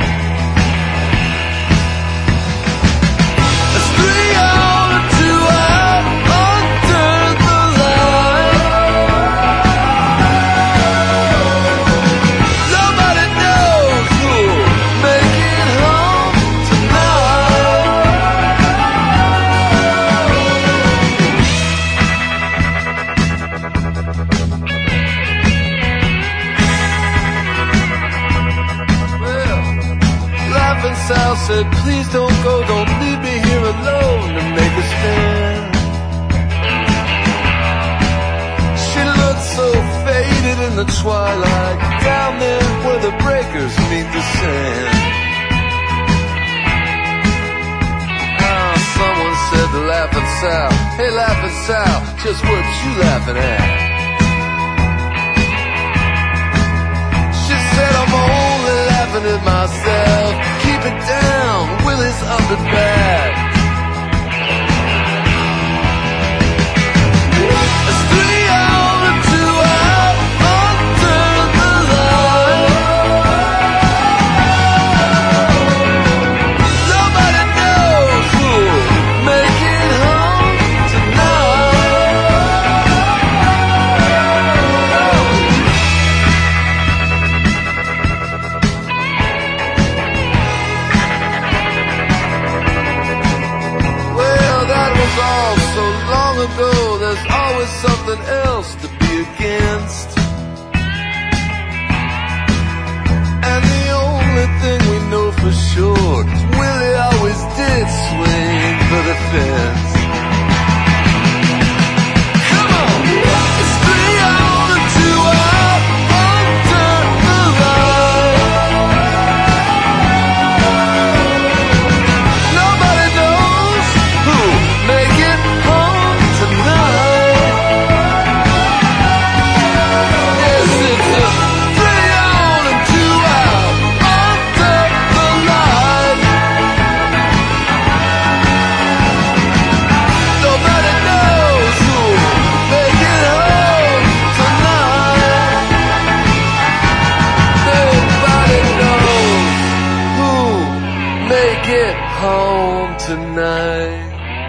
It's 3 on and 2 out under the line. Nobody knows who'll make it home tonight. Sal said, please don't go, don't leave me here alone to make a stand. She looked so faded in the twilight, down there where the breakers meet the sand. Someone said to Laughing Sal, hey Laughing Sal, just what you laughing at? She said, I'm only laughing at myself. Keep it down, Willie's up and back. It's 3 on and 2 out under the line. Nobody knows who'll make it home tonight. get home tonight.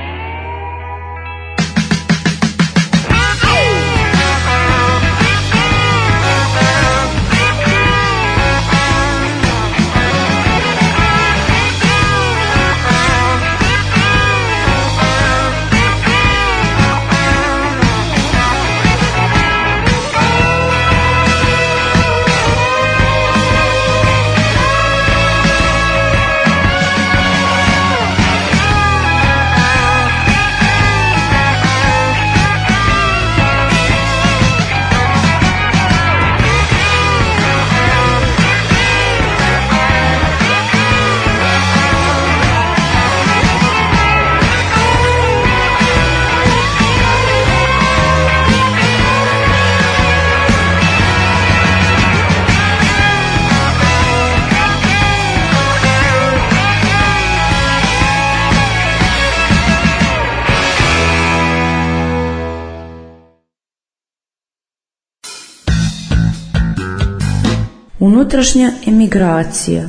Unutrašnja emigracija.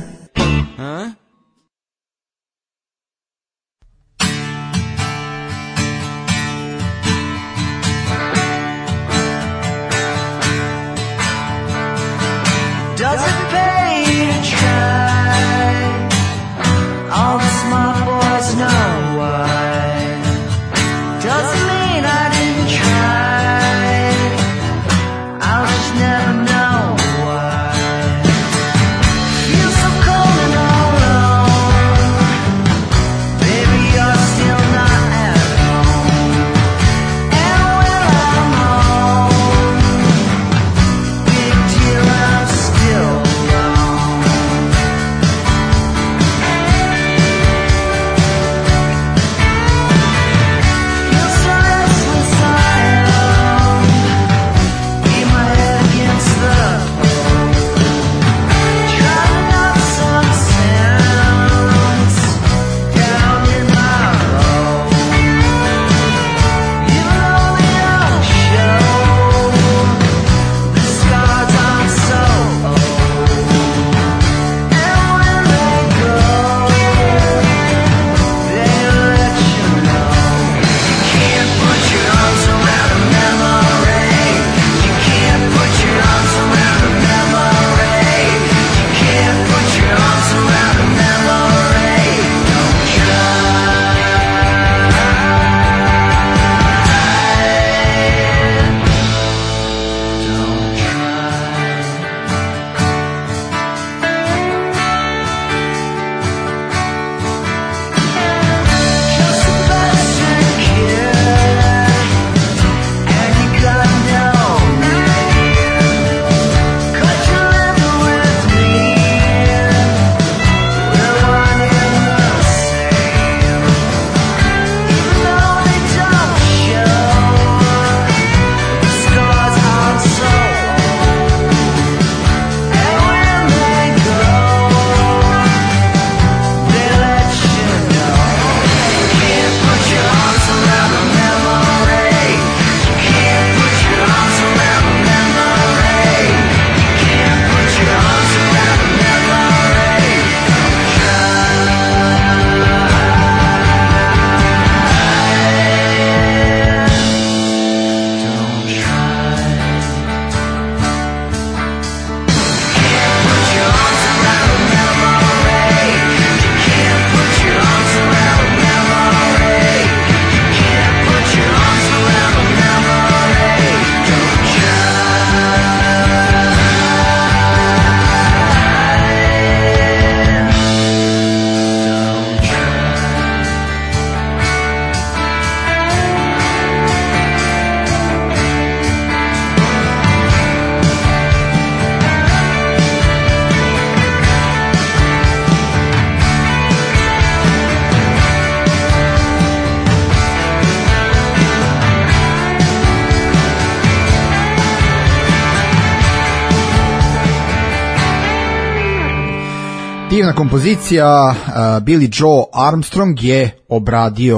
Divna kompozicija. Billy Joe Armstrong je obradio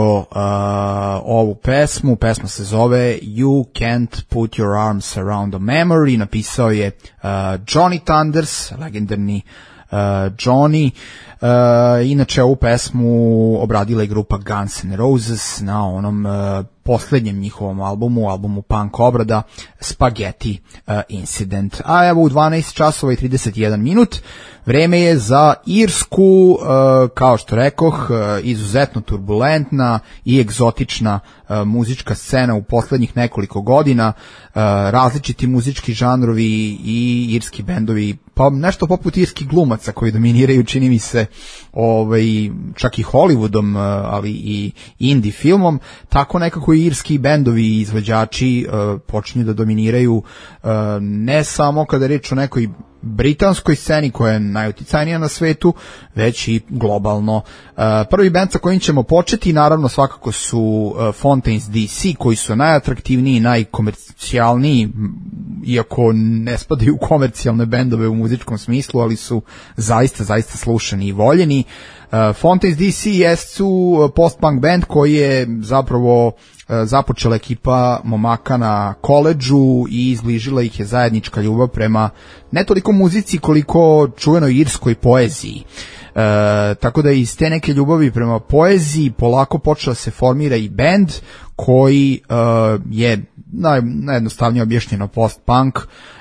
ovu pesmu. Pesma se zove You Can't Put Your Arms Around a Memory. Napisao je Johnny Thunders, legendarni Johnny. Inače, ovu pesmu obradila je grupa Guns N' Roses na onom poslednjem njihovom albumu Punk Obrada, Spaghetti Incident. A evo u 12 časova i 31 minut vreme je za Irsku, kao što rekoh, izuzetno turbulentna i egzotična muzička scena u poslednjih nekoliko godina, različiti muzički žanrovi i irski bendovi, pa nešto poput irskih glumaca koji dominiraju, čini mi se, čak i Hollywoodom, ali i indie filmom, tako nekako i irski bendovi i izvođači počinju da dominiraju, ne samo kada je reč o nekoj britanskoj sceni koja je najuticajnija na svetu, već i globalno. Prvi band sa kojim ćemo početi naravno svakako su Fontaines DC, koji su najatraktivniji, najkomercijalniji, iako ne spadaju u komercijalne bendove u muzičkom smislu, ali su zaista slušani i voljeni. Fontaines DC jesu post-punk band koji je zapravo započela ekipa momaka na koledžu i izbližila ih je zajednička ljubav prema ne toliko muzici koliko čuvenoj irskoj poeziji. Tako da iz te neke ljubavi prema poeziji polako počela se formira i band koji je najjednostavnije objašnjeno post-punk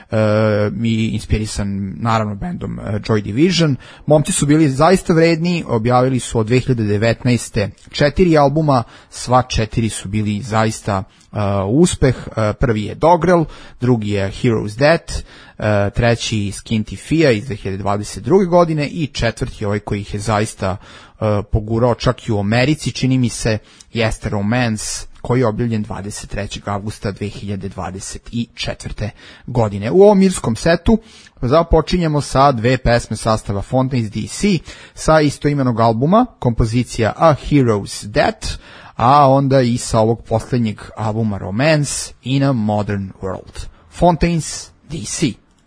i inspirisan naravno bandom Joy Division. Momci su bili zaista vredni, objavili su od 2019. 4 albuma, sva 4 su bili zaista uspeh. Prvi je Dogrel, drugi je Heroes Death, treći Skinty Fia iz 2022. godine i četvrti ovaj koji ih je zaista pogurao čak i u Americi, čini mi se, jeste Romance, koji je objavljen 23. avgusta 2024. godine. U ovom irskom setu započinjemo sa dve pesme sastava Fontaines DC sa istoimenog albuma, kompozicija A Hero's Death, a onda i sa ovog poslednjeg albuma Romance in a Modern World. Fontaines DC.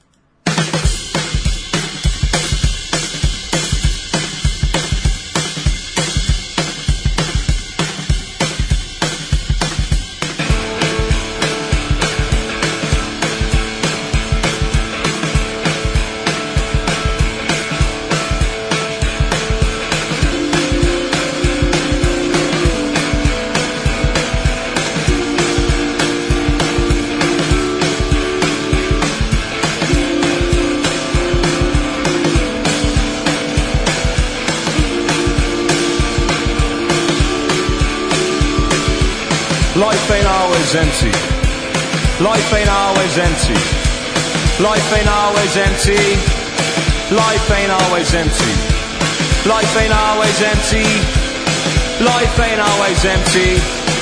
Life ain't always empty. Life ain't always empty. Life ain't always empty. Life ain't always empty. Life ain't always empty. Life ain't always empty.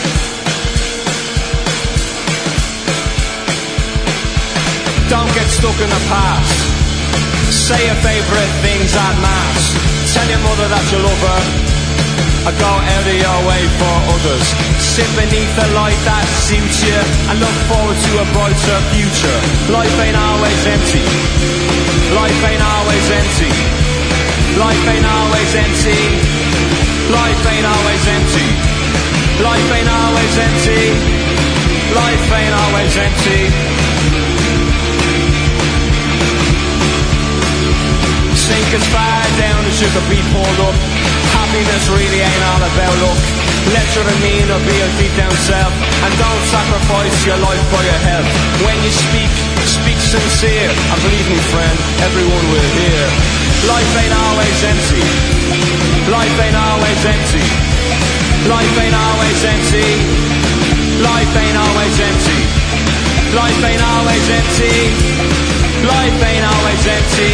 Don't get stuck in the past. Say your favorite things en masse. Tell your mother that you love her. I go out of your way for others. Sit beneath the light that suits you and look forward to a brighter future. Life ain't always empty. Life ain't always empty. Life ain't always empty. Life ain't always empty. Life ain't always empty. Life ain't always empty. Sink as far down as you could be pulled up. Happiness really ain't all about luck. Let your demeanor be your deep down self, and don't sacrifice your life for your health. When you speak, speak sincere, and believe me friend, everyone will hear. Life ain't always empty. Life ain't always empty. Life ain't always empty. Life ain't always empty. Life ain't always empty. Life ain't always empty.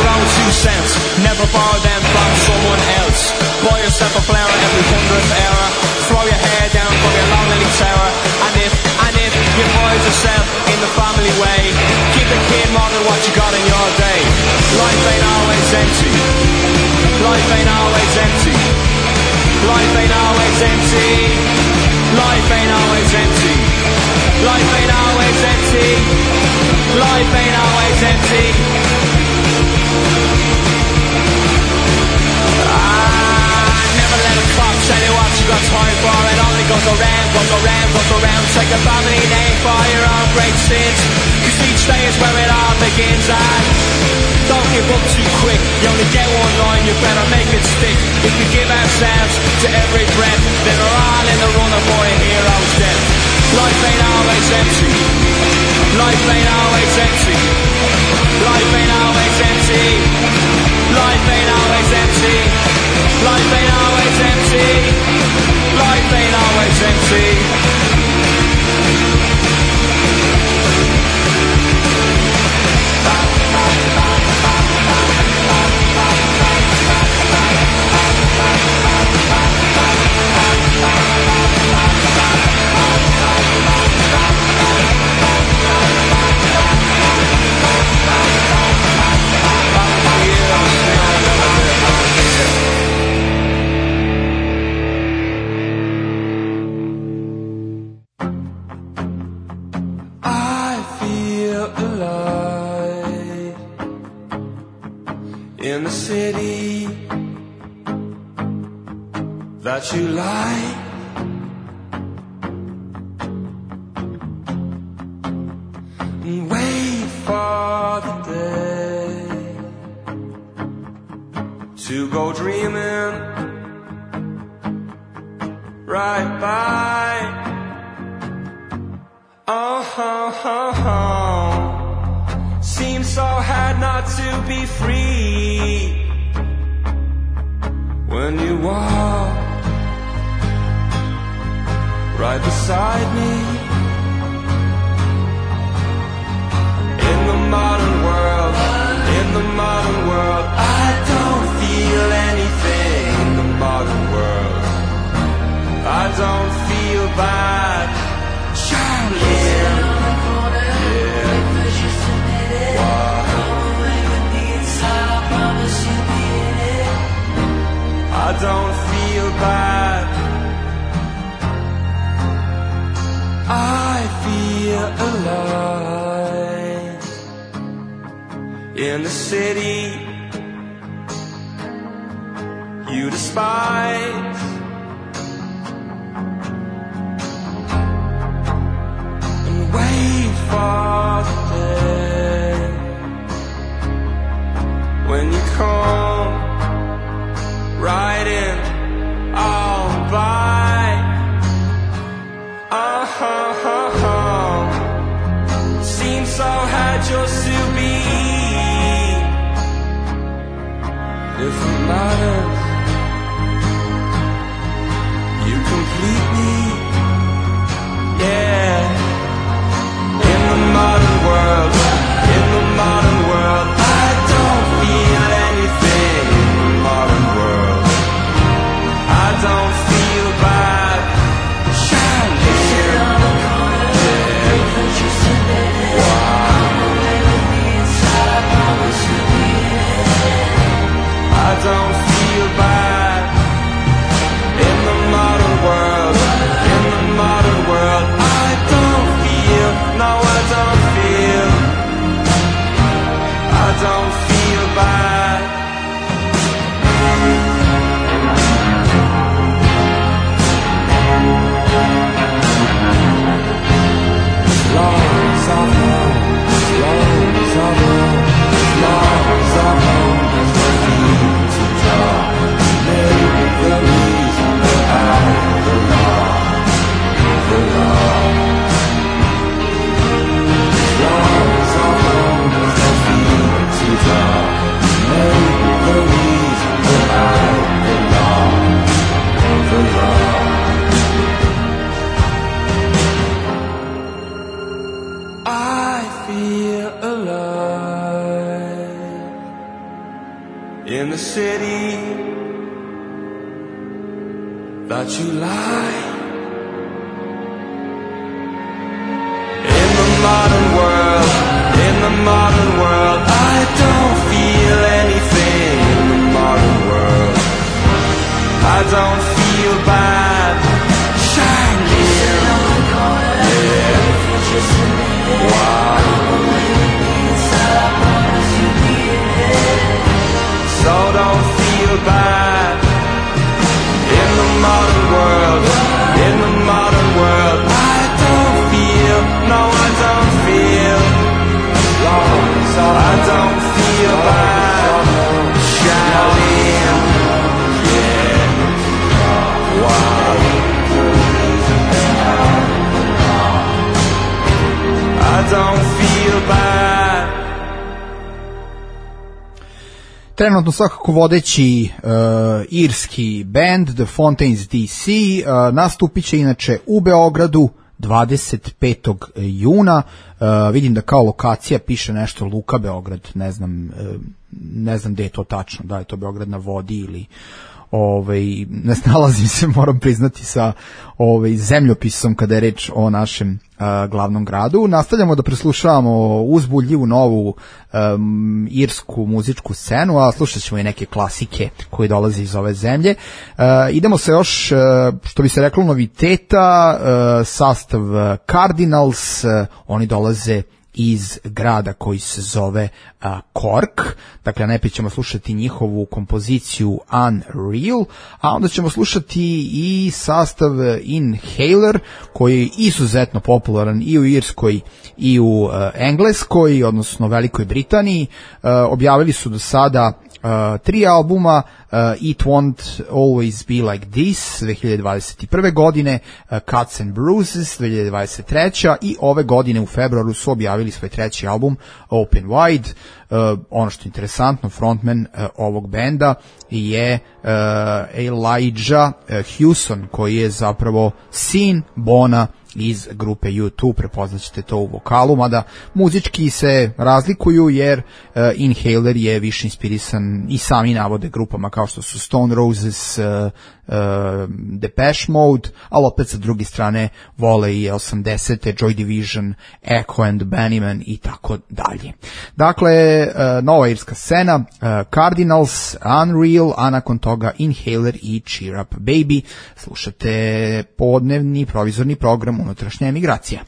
Never borrow them from someone else. Buy yourself a flower every 100th hour Life ain't always empty. Life ain't always empty. Never let a clock tell you what you got time for. It only goes around, goes around, goes around. Take a family name for your own great sins, 'cause each day is where it all begins. And don't give up too quick. You only get one line, you better make it stick. If we give ourselves to every breath, then we're all in the running for a hero's death. Life ain't always empty. Life ain't always empty. Life ain't always empty. Life ain't always empty. Life ain't always empty. Life ain't always empty. In the city that you like, and wait for the day to go dreaming right by. Seems so hard not to be free when you walk right beside me. In the modern world, in the modern world, I don't feel anything. In the modern world, I don't feel bad. Charlie. I don't feel bad. I feel alive. In the city you despise, and wait for the day when you come riding all by. Seems so hard just to be. If it matters, you complete me. Yeah. In the modern world, in the modern world, I don't feel anything. In the modern world, I don't feel bad. Charlie. I don't feel bad. In the modern world, in the modern world, I don't feel, no I don't feel, I don't feel bad. Lungs of home, lungs of home, lungs of home, there's no need to talk. Maybe the reason that I belong, lungs of home, there's no need to talk. Maybe the reason that I belong. I feel alive in the city that you like. In the modern world, in the modern world, I don't feel anything. In the modern world, I don't feel bad. Charlie, yeah. don't feel bad. Trenutno svakako vodeći irski band The Fontaines DC nastupit će inače u Beogradu 25. juna. Vidim da kao lokacija piše nešto Luka Beograd, ne znam gde je to tačno, da je to Beograd na vodi ili ne snalazim se, moram priznati, sa zemljopisom kada je reč o našem glavnom gradu. Nastavljamo da preslušavamo uzbudljivu novu irsku muzičku scenu, a slušat ćemo i neke klasike koje dolaze iz ove zemlje. Idemo se još, što bi se reklo, noviteta, sastav Cardinals, oni dolaze iz grada koji se zove Cork. Dakle, najprije ćemo slušati njihovu kompoziciju Unreal, a onda ćemo slušati i sastav Inhaler, koji je izuzetno popularan i u Irskoj i u Engleskoj, odnosno Velikoj Britaniji. Objavili su do sada 3 albuma, It Won't Always Be Like This 2021. godine, Cuts and Bruises 2023. i ove godine u februaru su objavili svoj 3. album Open Wide. Ono što je interesantno, frontman ovog benda je Elijah Hewson, koji je zapravo sin Bona iz grupe U2, prepoznaćete to u vokalu, mada muzički se razlikuju jer Inhaler je više inspirisan i sami navode grupama kao što su Stone Roses, Depeche Mode, ali opet sa druge strane vole i 80. Joy Division, Echo and Bunnymen i tako dalje. Dakle, nova irska scena, Cardinals, Unreal, a nakon toga Inhaler i Cheer Up Baby. Slušate podnevni provizorni program Unutrašnja emigracija.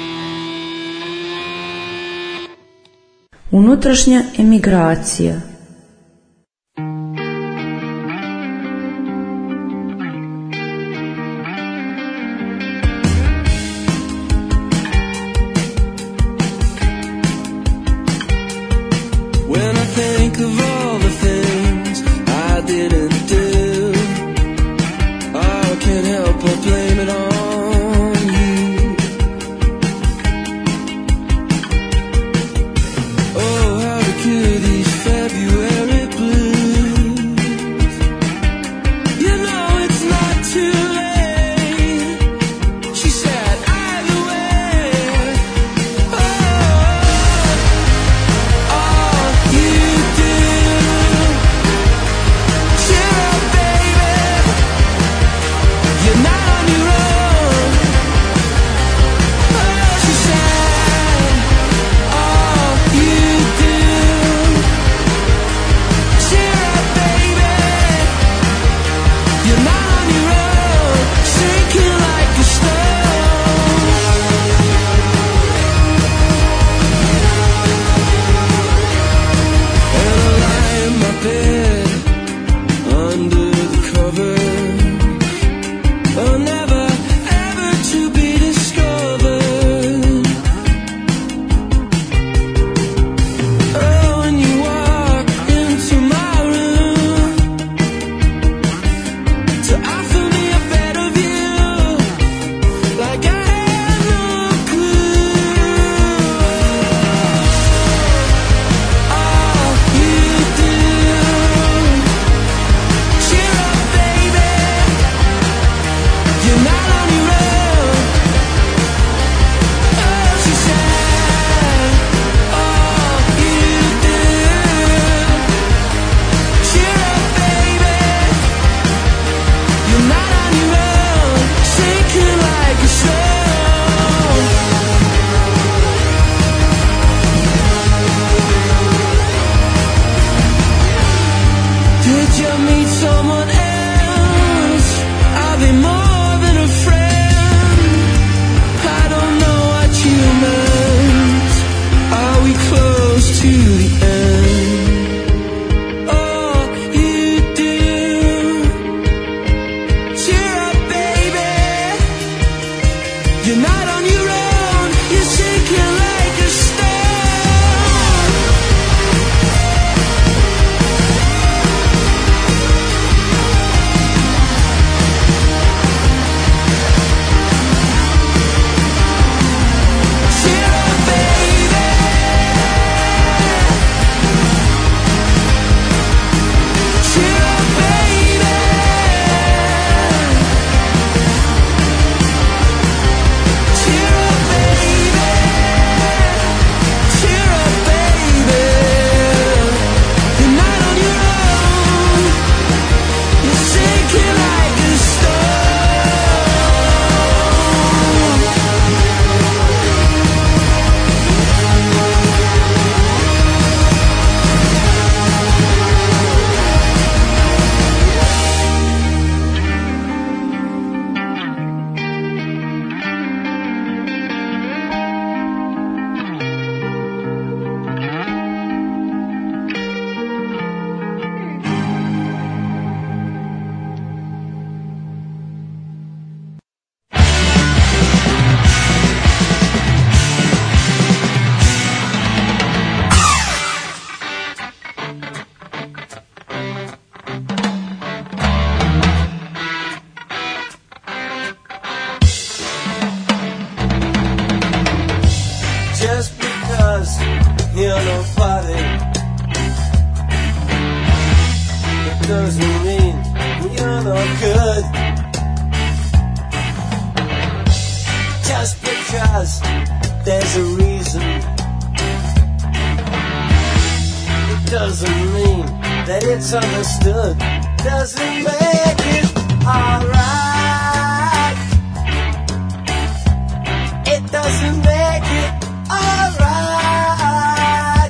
Unutrašnja emigracija. doesn't mean you're no good. Just because there's a reason, it doesn't mean that it's understood. Doesn't make it alright. It doesn't make it alright.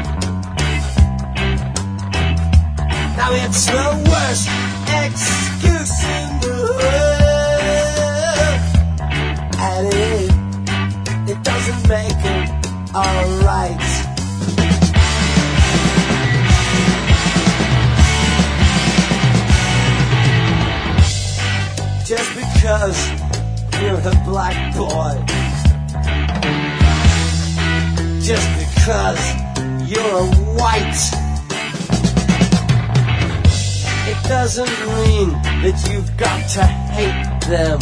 Now it's the worst excuse in the world, and it doesn't make it alright. Just because you're a black boy, just because you're a white, it doesn't mean that you've got to hate them.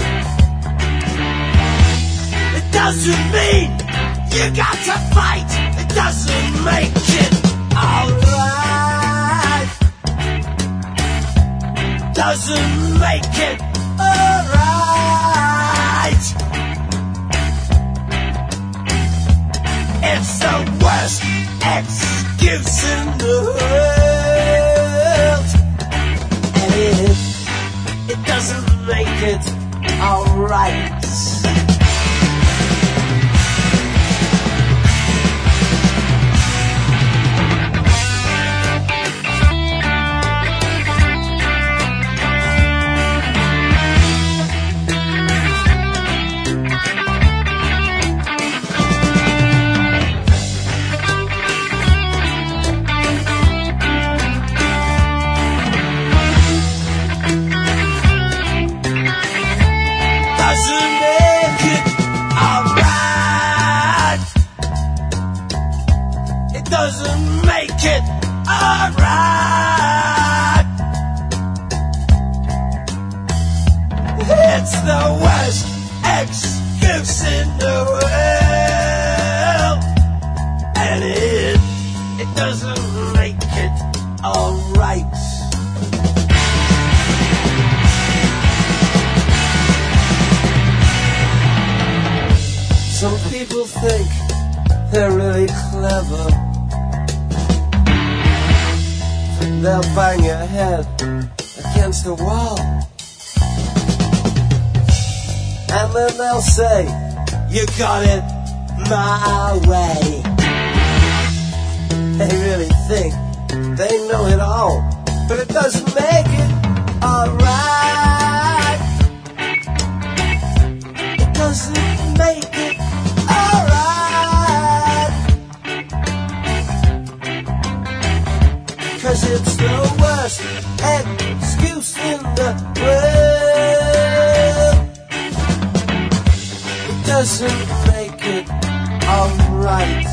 It doesn't mean you got to fight. It doesn't make it alright. Doesn't make it alright. It's the worst excuse in the world, and it doesn't make it alright. Doesn't make it alright. It's the worst excuse in the world, and it doesn't make it alright. Some people think they're really clever. They'll bang your head against the wall, and then they'll say, you got it my way. They really think they know it all, but it doesn't make it alright. It doesn't make it alright, 'cause it's the worst excuse in the world. It doesn't make it alright.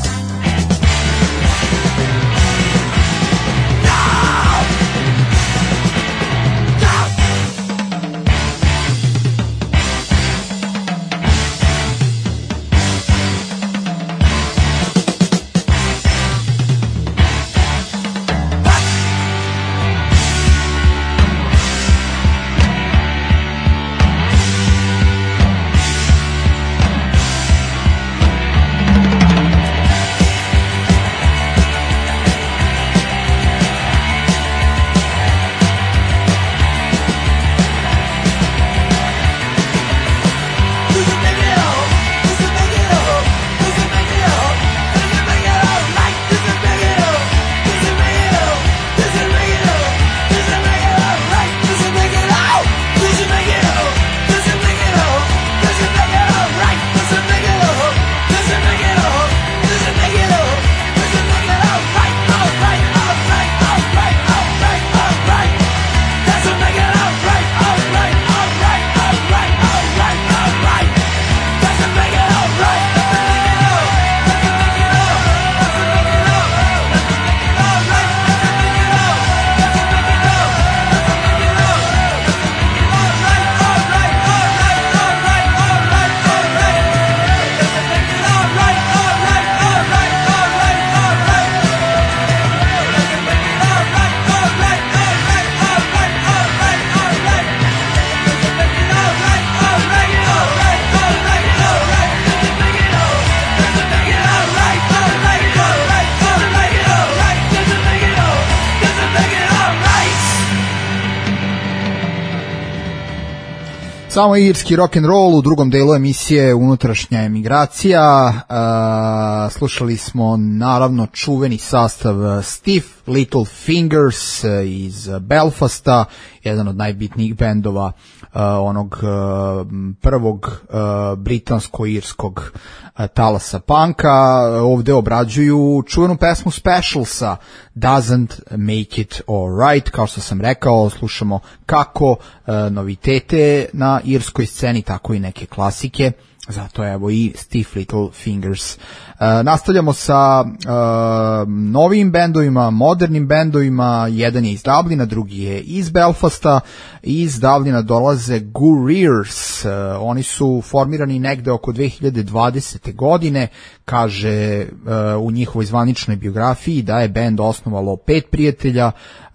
Samo irski rock and roll u drugom delu emisije Unutrašnja emigracija. Slušali smo naravno čuveni sastav Stiff Little Fingers iz Belfasta, jedan od najbitnijih bendova onog prvog britansko-irskog talasa punka. Ovde obrađuju čuvenu pesmu Specialsa, Doesn't Make It Alright. Kao što sam rekao, slušamo kako novitete na irskoj sceni, tako i neke klasike. Zato evo i Stiff Little Fingers. Nastavljamo sa novim bendovima, modernim bendovima. Jedan je iz Dublina, drugi je iz Belfasta. Iz Dublina dolaze Guriers. Oni su formirani negde oko 2020. godine. Kaže u njihovoj zvaničnoj biografiji da je bend osnovalo 5 prijatelja,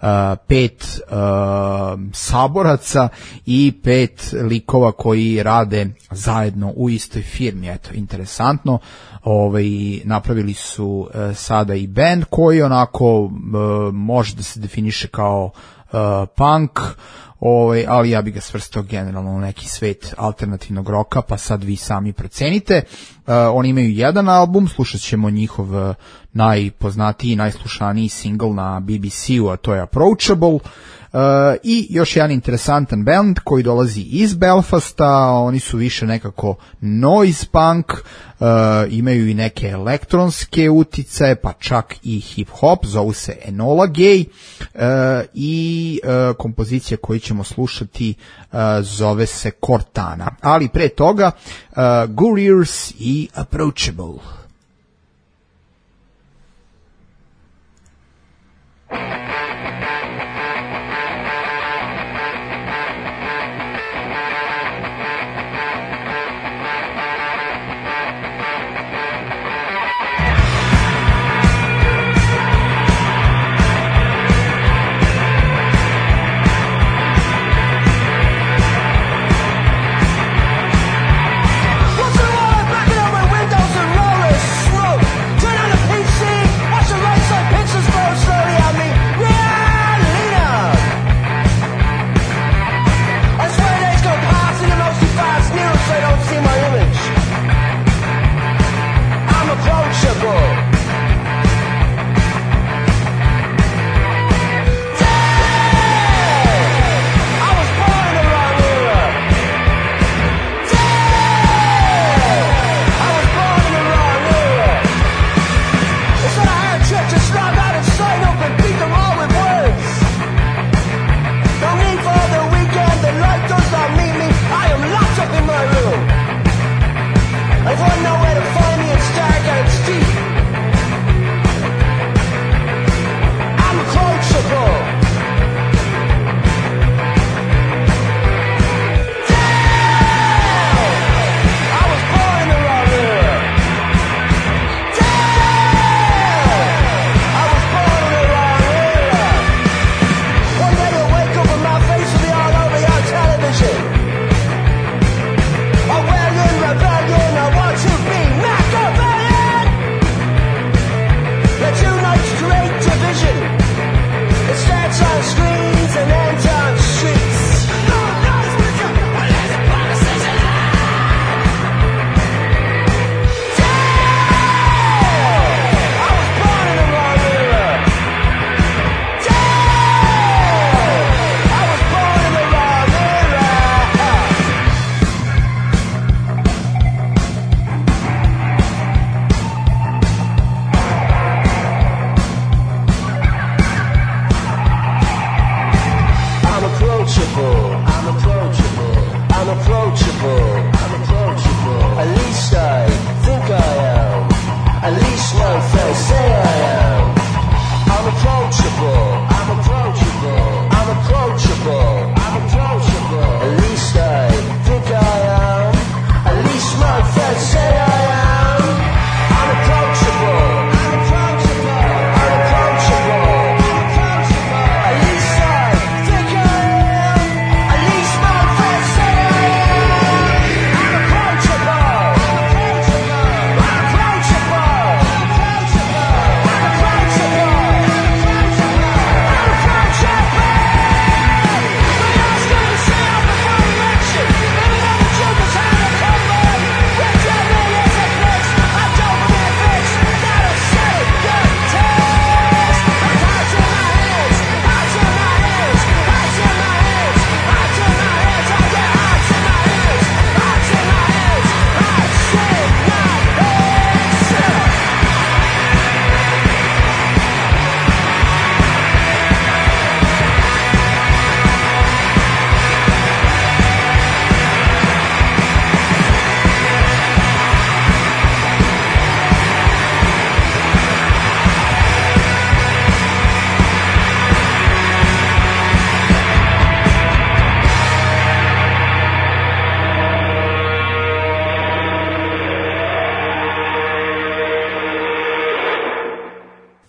5 saboraca i 5 likova koji rade zajedno u istoj firmi. Eto, interesantno. Napravili su sada i band koji onako može da se definiše kao punk, ali ja bih ga svrstao generalno u neki svet alternativnog roka, pa sad vi sami procenite. Oni imaju jedan album, slušat ćemo njihov najpoznatiji i najslušaniji single na BBC-u, a to je Approachable. I još jedan interesantan band koji dolazi iz Belfasta. Oni su više nekako noise punk, imaju i neke elektronske uticaje, pa čak i hip hop, zovu se Enola Gay, i kompozicija koju ćemo slušati zove se Cortana. Ali pre toga Guriers i Approachable. Turn on the PC, watch the lights on pictures grow slowly on me.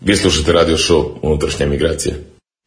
Vi slušate radio show Unutrašnja emigracija.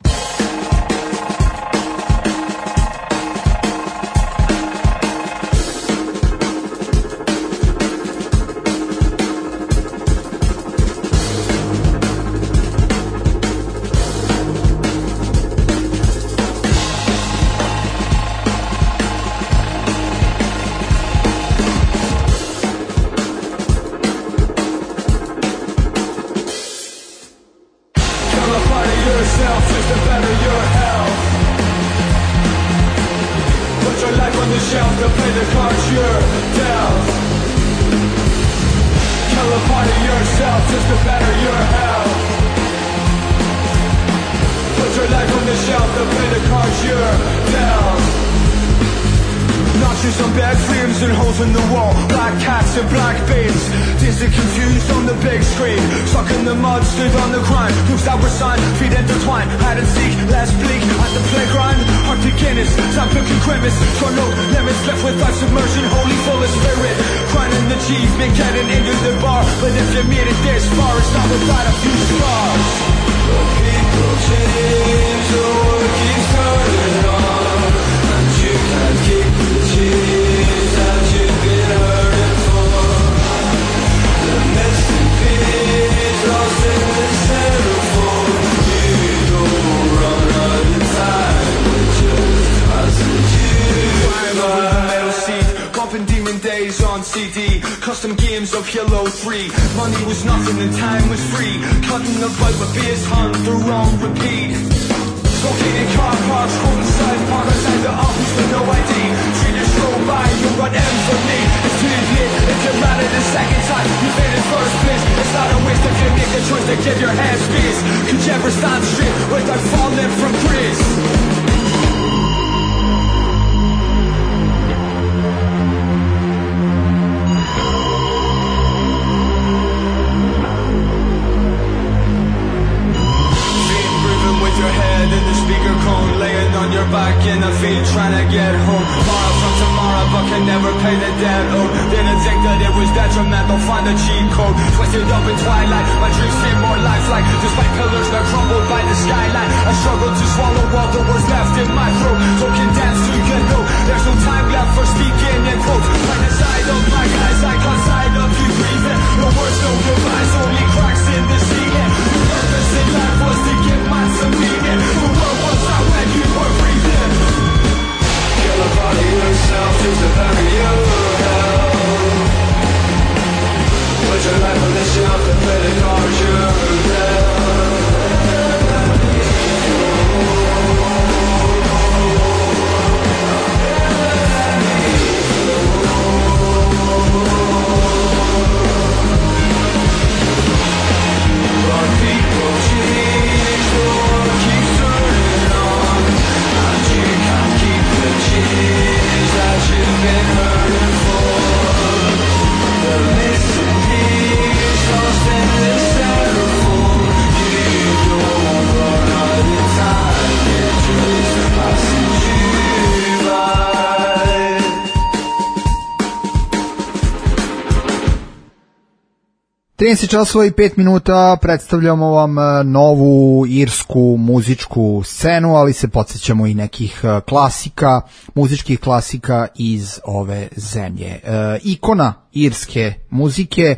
časova i 5 minuta, predstavljamo vam novu irsku muzičku scenu, ali se podsjećamo i nekih klasika, muzičkih klasika iz ove zemlje. Ikona irske muzike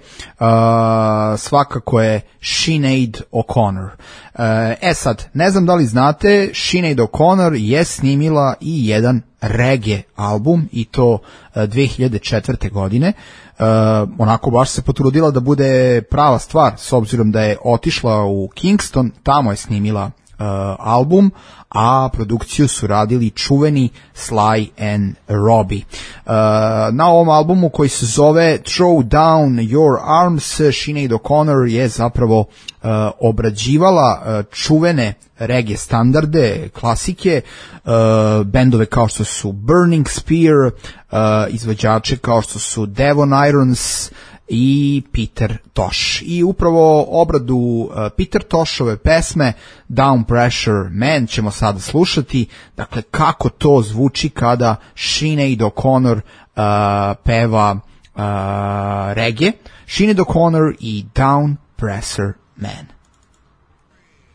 svakako je Sinead O'Connor. Sad, ne znam da li znate, Sinead O'Connor je snimila i jedan reggae album, i to 2004. godine. Onako baš se potrudila da bude prava stvar, s obzirom da je otišla u Kingston, tamo je snimila album, a produkciju su radili čuveni Sly and Robbie. Na ovom albumu koji se zove Throw Down Your Arms, Sinead O'Connor je zapravo obrađivala čuvene reggae standarde, klasike, bendove kao što su Burning Spear, izvođače kao što su Devon Irons i Peter Tosh. I upravo obradu Peter Toshove pesme Down Pressure Man ćemo sada slušati. Dakle, kako to zvuči kada Sinead O'Connor peva reggae. Sinead O'Connor i Down Pressure Man.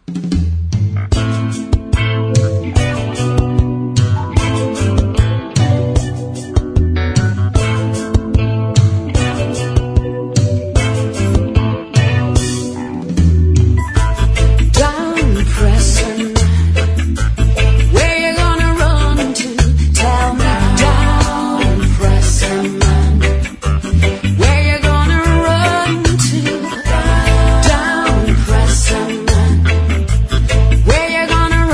Where you gonna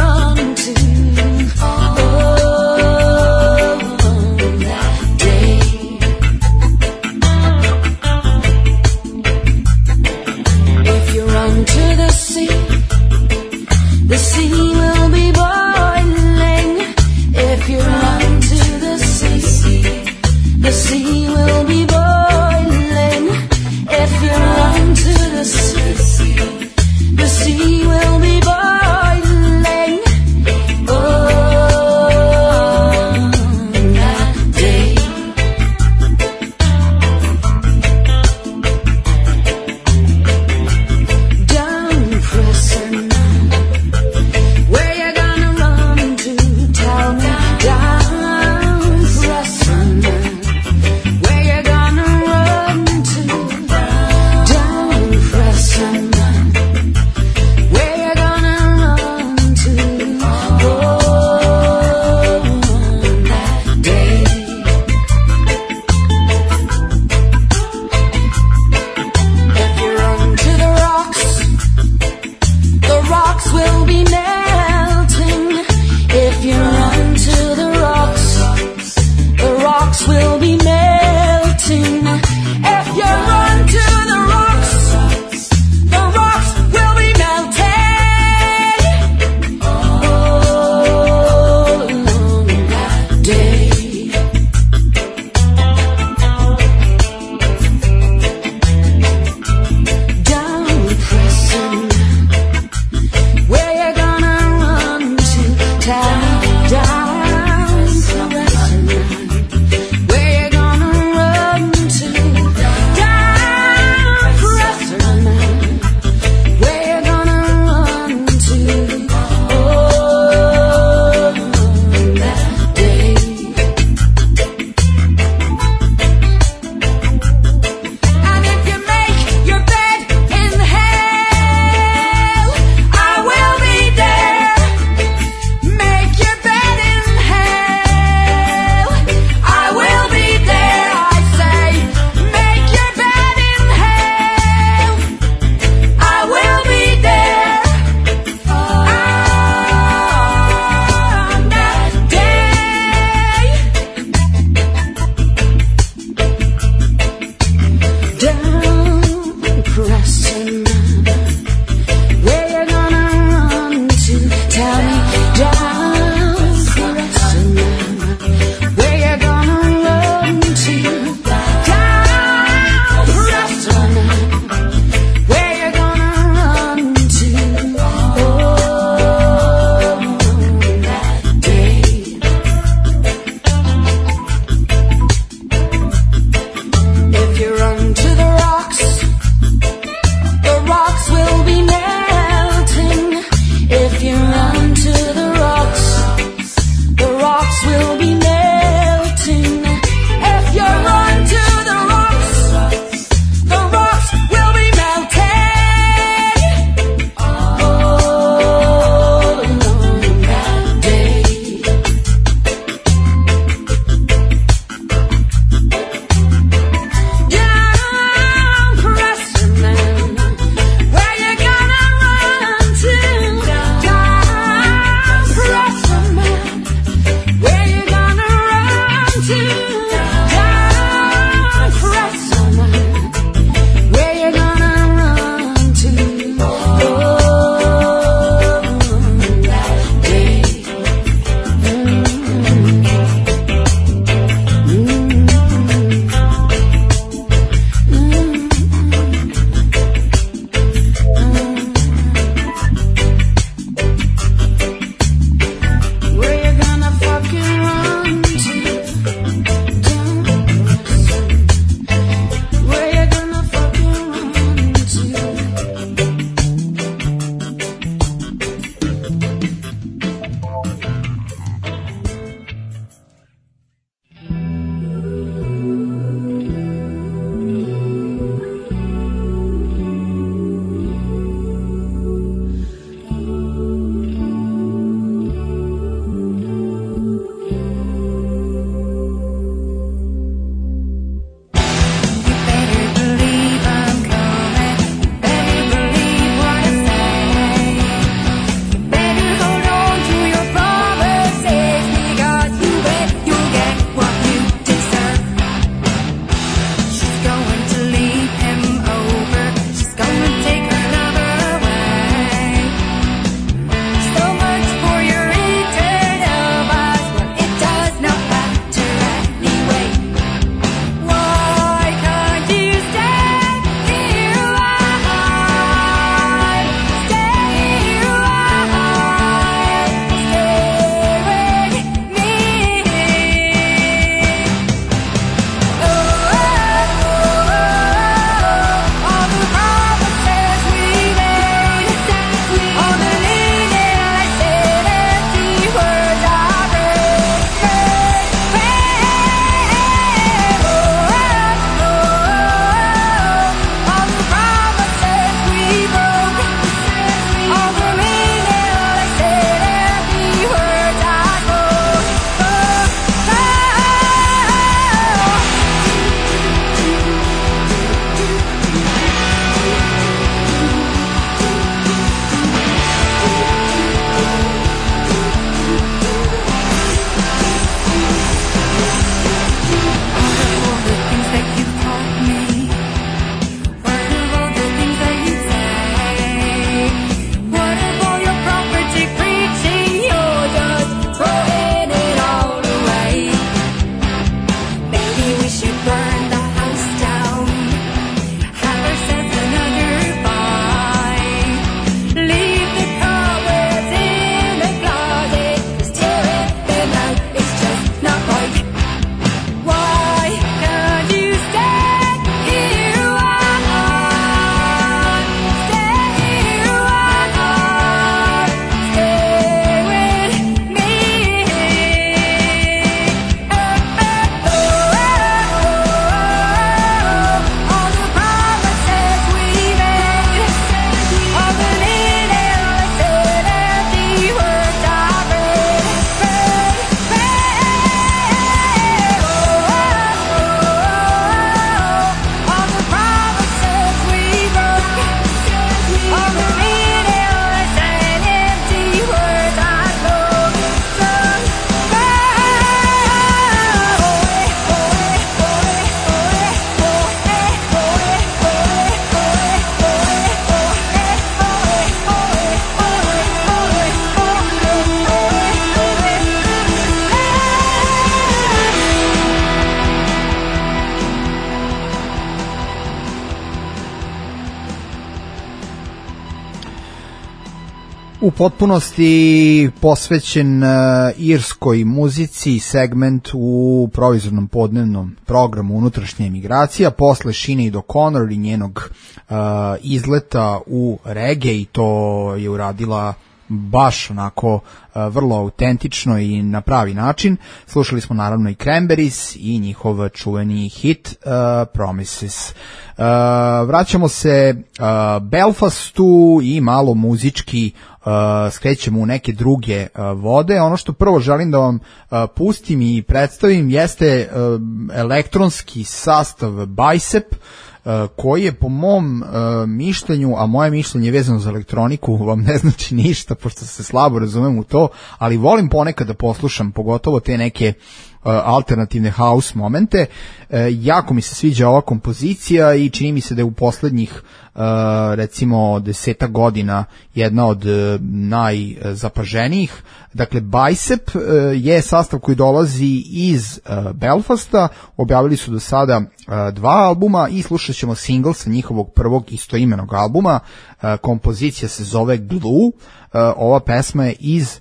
u potpunosti posvećen irskoj muzici, segment u provizornom podnevnom programu Unutrašnja emigracija, posle Sinead O'Connor i njenog izleta u reggae, i to je uradila baš onako vrlo autentično i na pravi način. Slušali smo naravno i Cranberries i njihov čuveni hit Promises. Vraćamo se Belfastu i malo muzički skrećemo u neke druge vode. Ono što prvo želim da vam pustim i predstavim jeste elektronski sastav Bicep, koji je po mom mišljenju, a moje mišljenje vezano za elektroniku vam ne znači ništa, pošto se slabo razumem u to, ali volim ponekad da poslušam, pogotovo te neke alternativne house momente. Jako mi se sviđa ova kompozicija i čini mi se da je u poslednjih recimo 10 godina jedna od najzapaženijih. Dakle, Bicep je sastav koji dolazi iz Belfasta, objavili su do sada 2 albuma i slušat ćemo single sa njihovog prvog istoimenog albuma. Kompozicija se zove Glue, ova pesma je iz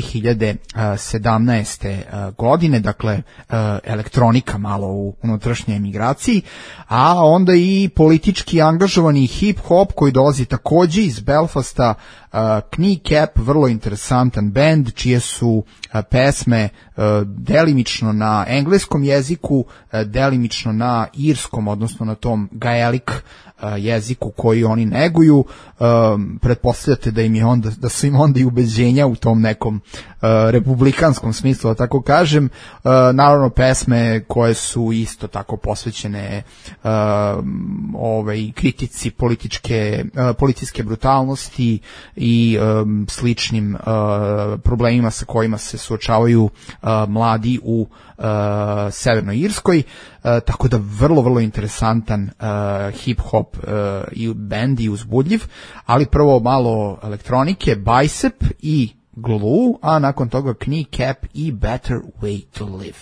2017. godine, dakle elektronika malo u unutrašnjoj emigraciji, a onda i politički angažovani hip-hop koji dolazi takođe iz Belfasta, Kneecap, vrlo interesantan band, čije su pesme delimično na engleskom jeziku, delimično na irskom, odnosno na tom gaelic jeziku koji oni neguju. Pretpostavljate da im je onda, da su im onda i ubeđenja u tom nekom republikanskom smislu, da tako kažem. Naravno pesme koje su isto tako posvećene kritici policijske brutalnosti i sličnim problemima sa kojima se suočavaju mladi u Severnoj Irskoj, tako da vrlo interesantan hip-hop i band i uzbudljiv, ali prvo malo elektronike, Bicep i Glue, a nakon toga Kneecap i Better Way to Live.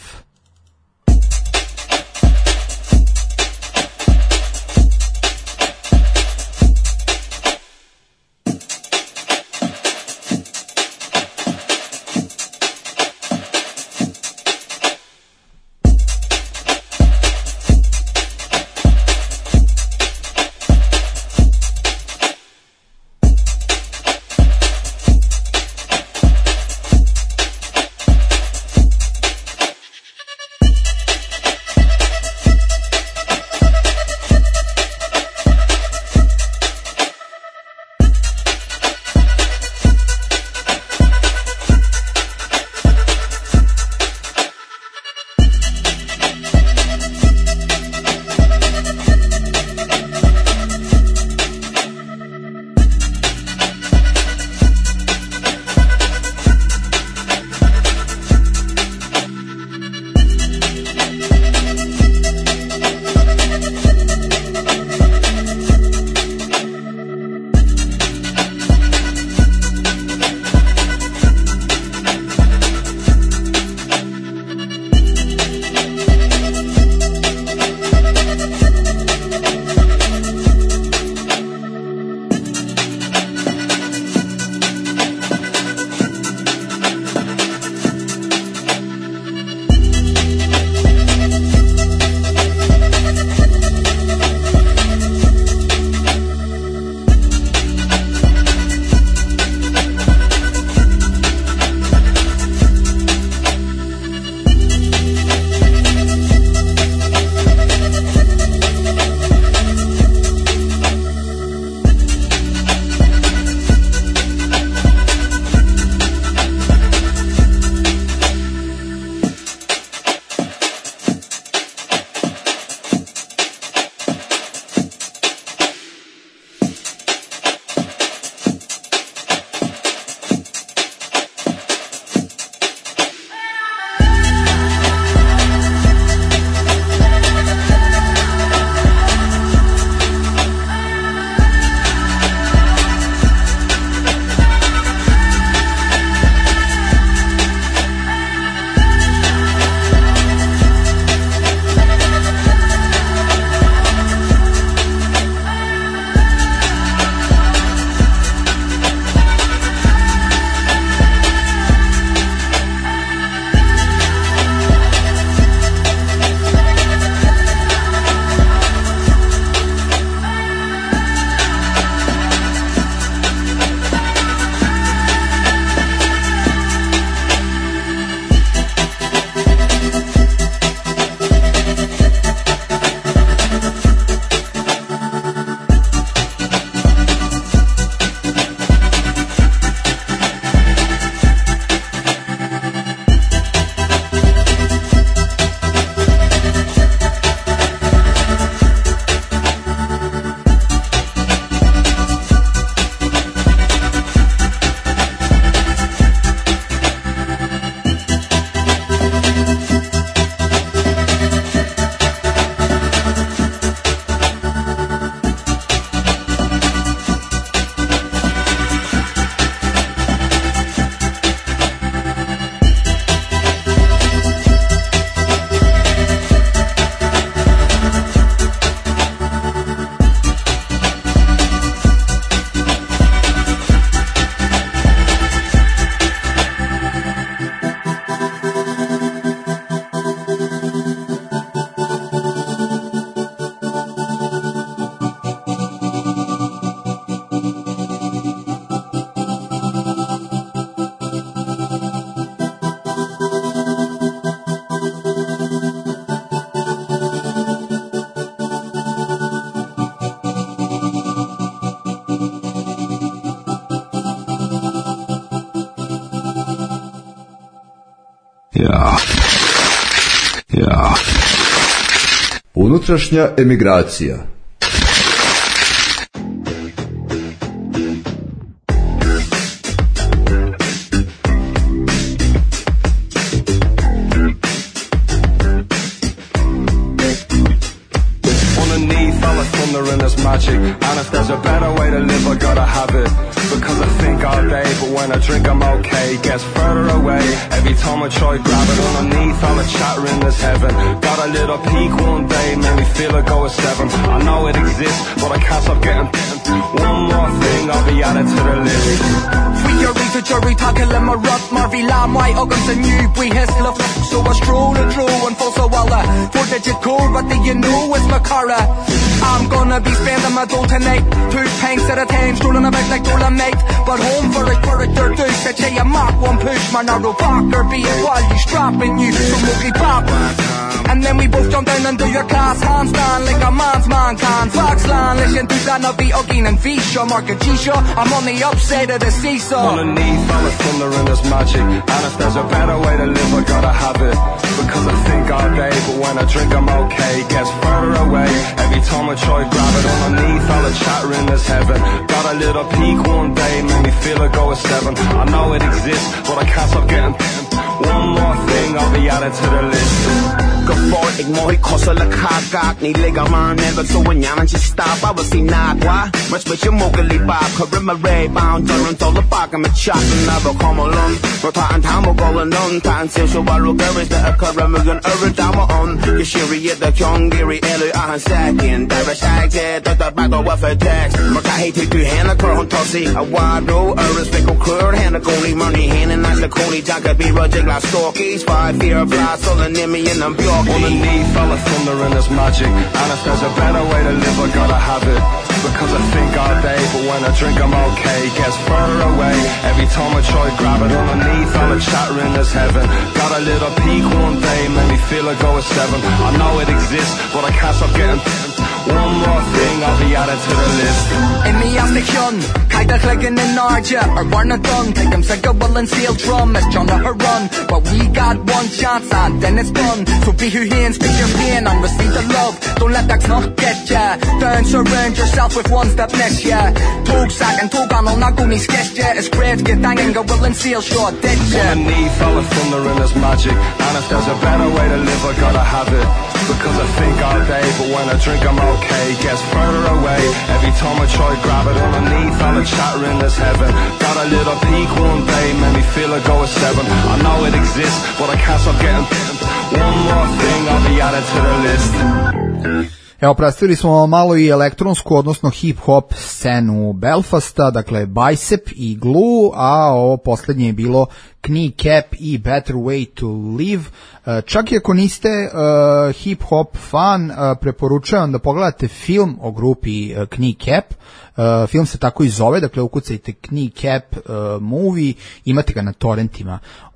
Ja. Unutrašnja emigracija. Magic, and if there's a better way to live, I gotta have it. Because I think all day, but when I drink, I'm okay. Gets further away every time I try grab it. Underneath all the chatter in this heaven. Got a little peak one day, made me feel I go a 7. I know it exists, but I can't stop getting bitten. One more thing, I'll be added to the list. Free your reader, jury, tackle in my rut. Marvy Lamb, white ugans and new, we hiss love. So I stroll and through and full so walla. 4-digit code, what do you know is my cara? I'm gonna be spending my dough tonight. 2 pints at a time, strolling about like Dolomite. But home for a character douche, I tell you mark one push, man, narrow Parker, be it while you strapping you some ugly pop. And then we both jump down and do your class handstand like a man's man can. Foxland, listen to that, I'll be Ugging and Visha, Mark and G-Shaw, I'm on the upside of the seesaw. Underneath all the thunder and there's magic, and if there's a better way to live, I gotta have it. Because I think all day, but when I drink, I'm okay. Gets further away every time I try grab it. Underneath all the chatter in this heaven. Got a little peak one day, made me feel I go a 7. I know it exists, but I can't stop getting bitten. One more thing, I'll be added to the list. For igmore kosa la kagak ni lega man never so when yaman just stop I was see nagwa much with your mogli bab karima ray bound turn to the park I'm a chop never come along but time time go on time so so baru garage the karima gun over down on the shiri the young gary elu I second there shag the back of a text my hate to hand a crown tossy a wide row a respect clear hand a only money hand and nice coney jack be rojig la stalkies 5 fear fly so the name in them underneath all the thunder and there's magic, and if there's a better way to live, I gotta have it. Because I think all day, but when I drink, I'm okay. Gets further away every time I try grab it. Underneath all the chatter in this heaven. Got a little peak one day, made me feel I go a 7. I know it exists, but I can't stop getting bitten. One more thing, I'll be added to the list. In me as the hyun, kaida kliggin in Arja, or Barna done. Take them Sega will and seal drum as John let her run. But we got one chance and then it's done. So be who hands, speak your pain and receive the love. Don't let that knock get ya. Don't surround yourself with ones that bless ya. Tog sack and tog on not go me sketch ya. It's great, get dangin' go will and seal short dead ya. Underneath all the thunder and there's magic, and if there's a better way to live, I gotta have it. Because I think all day, but when I drink, I'm okay. Gets further away every time I try grab it. Underneath all the chatter in this heaven. Got a little peak one day, made me feel I go a 7. I know it exists, but I can't stop getting bitten. One more thing, I'll be added to the list. Evo, predstavili smo malo i elektronsku, odnosno hip-hop scenu Belfasta, dakle Bicep i Glue, a ovo poslednje je bilo Kneecap i Better Way to Live. Čak i ako niste hip-hop fan, preporučujem da pogledate film o grupi Kneecap. Film se tako i zove, dakle ukucajte Kneecap movie, imate ga na torrentima.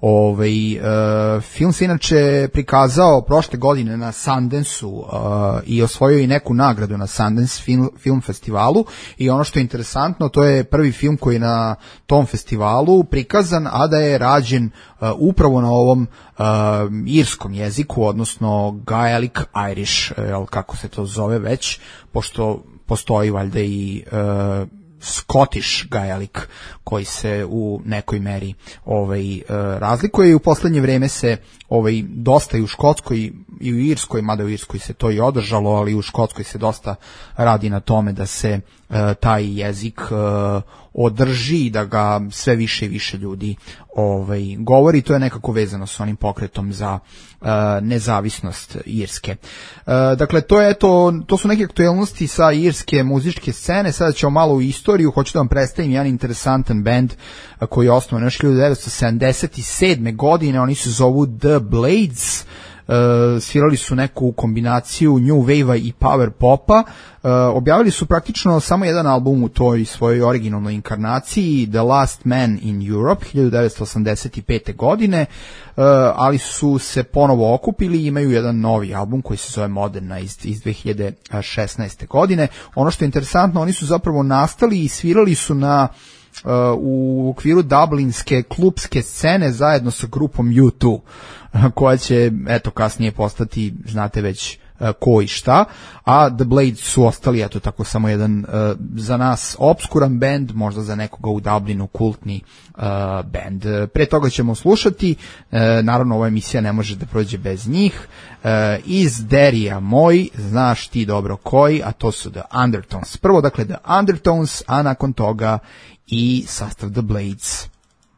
Film se inače prikazao prošle godine na Sundance-u i osvojio i neku nagradu na Sundance film festivalu, i ono što je interesantno, to je prvi film koji je na tom festivalu prikazan, a da je rađen upravo na ovom irskom jeziku, odnosno Gaelic Irish, kako se to zove već, pošto postoji valjda i Scottish Gaelic koji se u nekoj meri razlikuje, i u poslednje vreme se dosta i u Škotskoj i u Irskoj, mada u Irskoj se to i održalo, ali i u Škotskoj se dosta radi na tome da se taj jezik održi i da ga sve više i više ljudi govori. To je nekako vezano s onim pokretom za nezavisnost Irske. Dakle, to su neke aktuelnosti sa irske muzičke scene. Sada ćemo malo u istoriju. Hoću da vam predstavim jedan interesantan band koji je osnovan još 1977. godine. Oni se zovu The Blades. Svirali su neku kombinaciju new wave-a i power popa. Objavili su praktično samo jedan album u toj svojoj originalnoj inkarnaciji, The Last Man in Europe, 1985. godine, ali su se ponovo okupili i imaju jedan novi album koji se zove Moderna iz 2016. godine. Ono što je interesantno, oni su zapravo nastali i svirali su na u okviru dublinske klubske scene zajedno sa grupom U2, koja će, eto, kasnije postati, znate već ko i šta, a The Blades su ostali, eto, tako samo jedan za nas obskuran band, možda za nekoga u Dublinu kultni band. Pre toga ćemo slušati, naravno ova emisija ne može da prođe bez njih, iz Derija moj, znaš ti dobro koji, a to su The Undertones. Prvo, dakle, The Undertones, a nakon toga i sastav The Blades.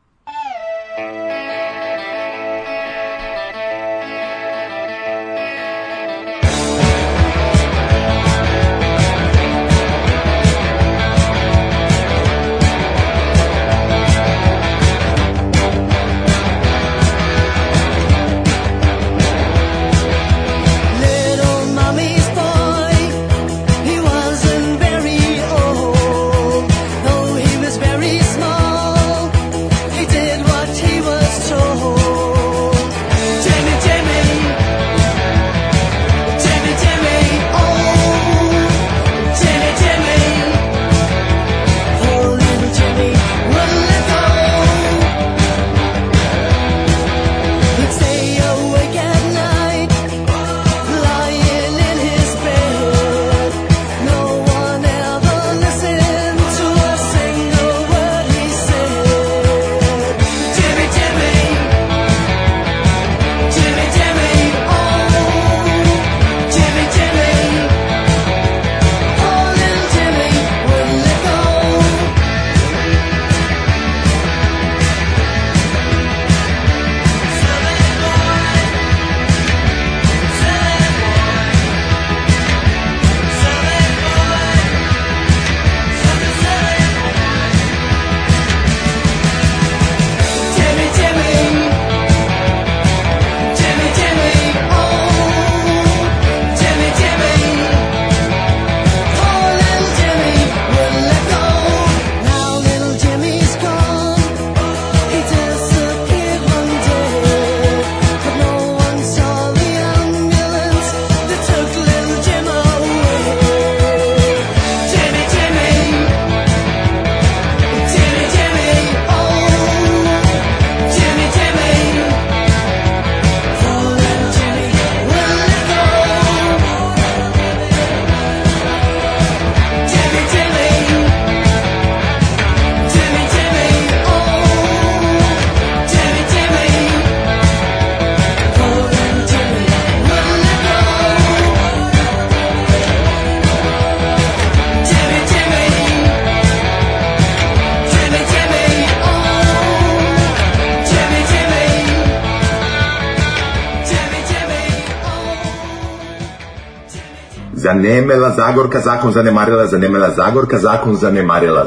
Zanemela Zagorka, zakon zanemarila, zanemela Zagorka, zakon zanemarila,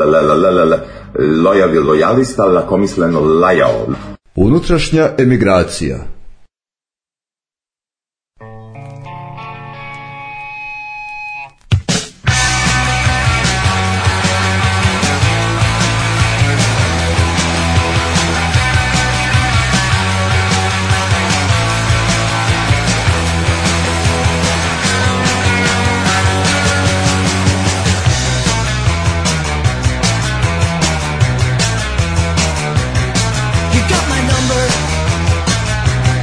lojalista, lakomisleno lajao. Unutrašnja emigracija. You got my number.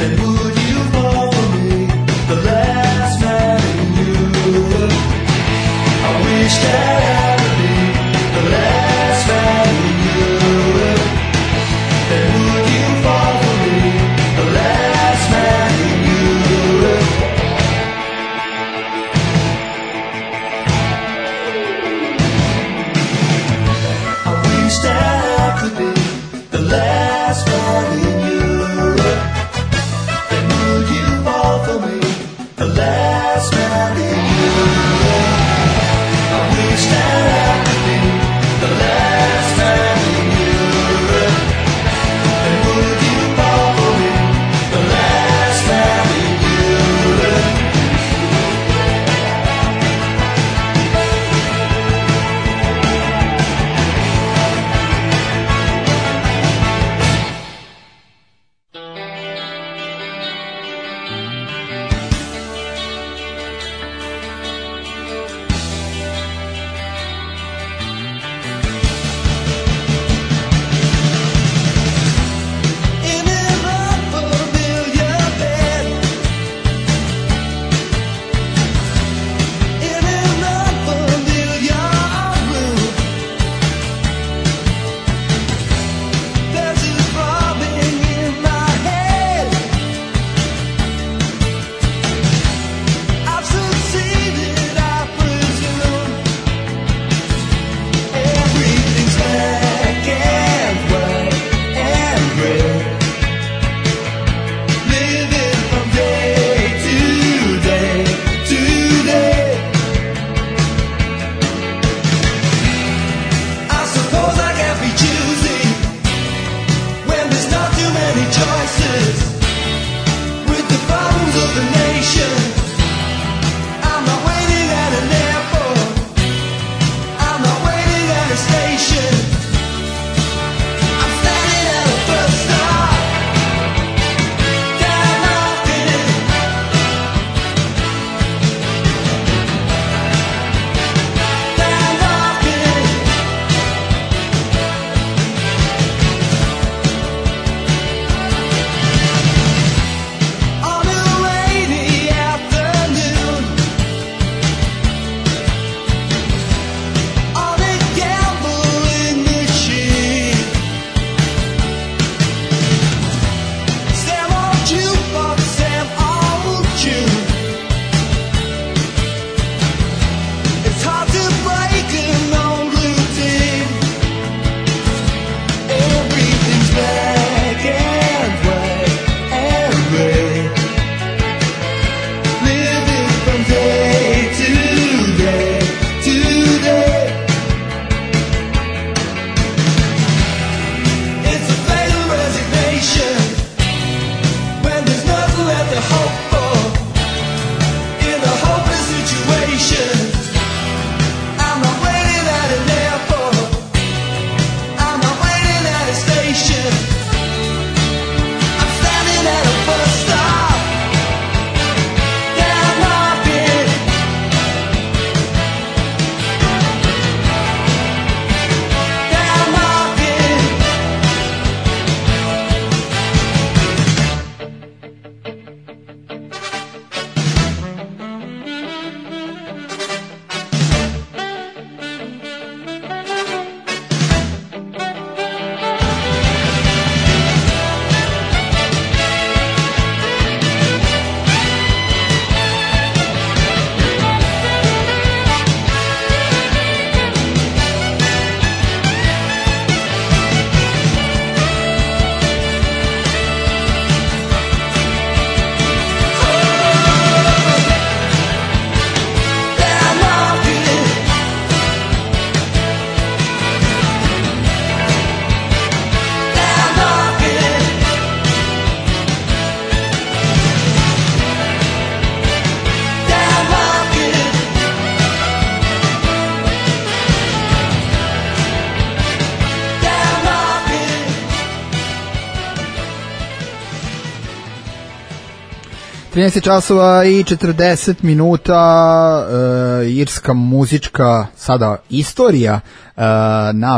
The last man in Europe. I wish that 13 časova i 40 minuta, irska muzička sada istorija na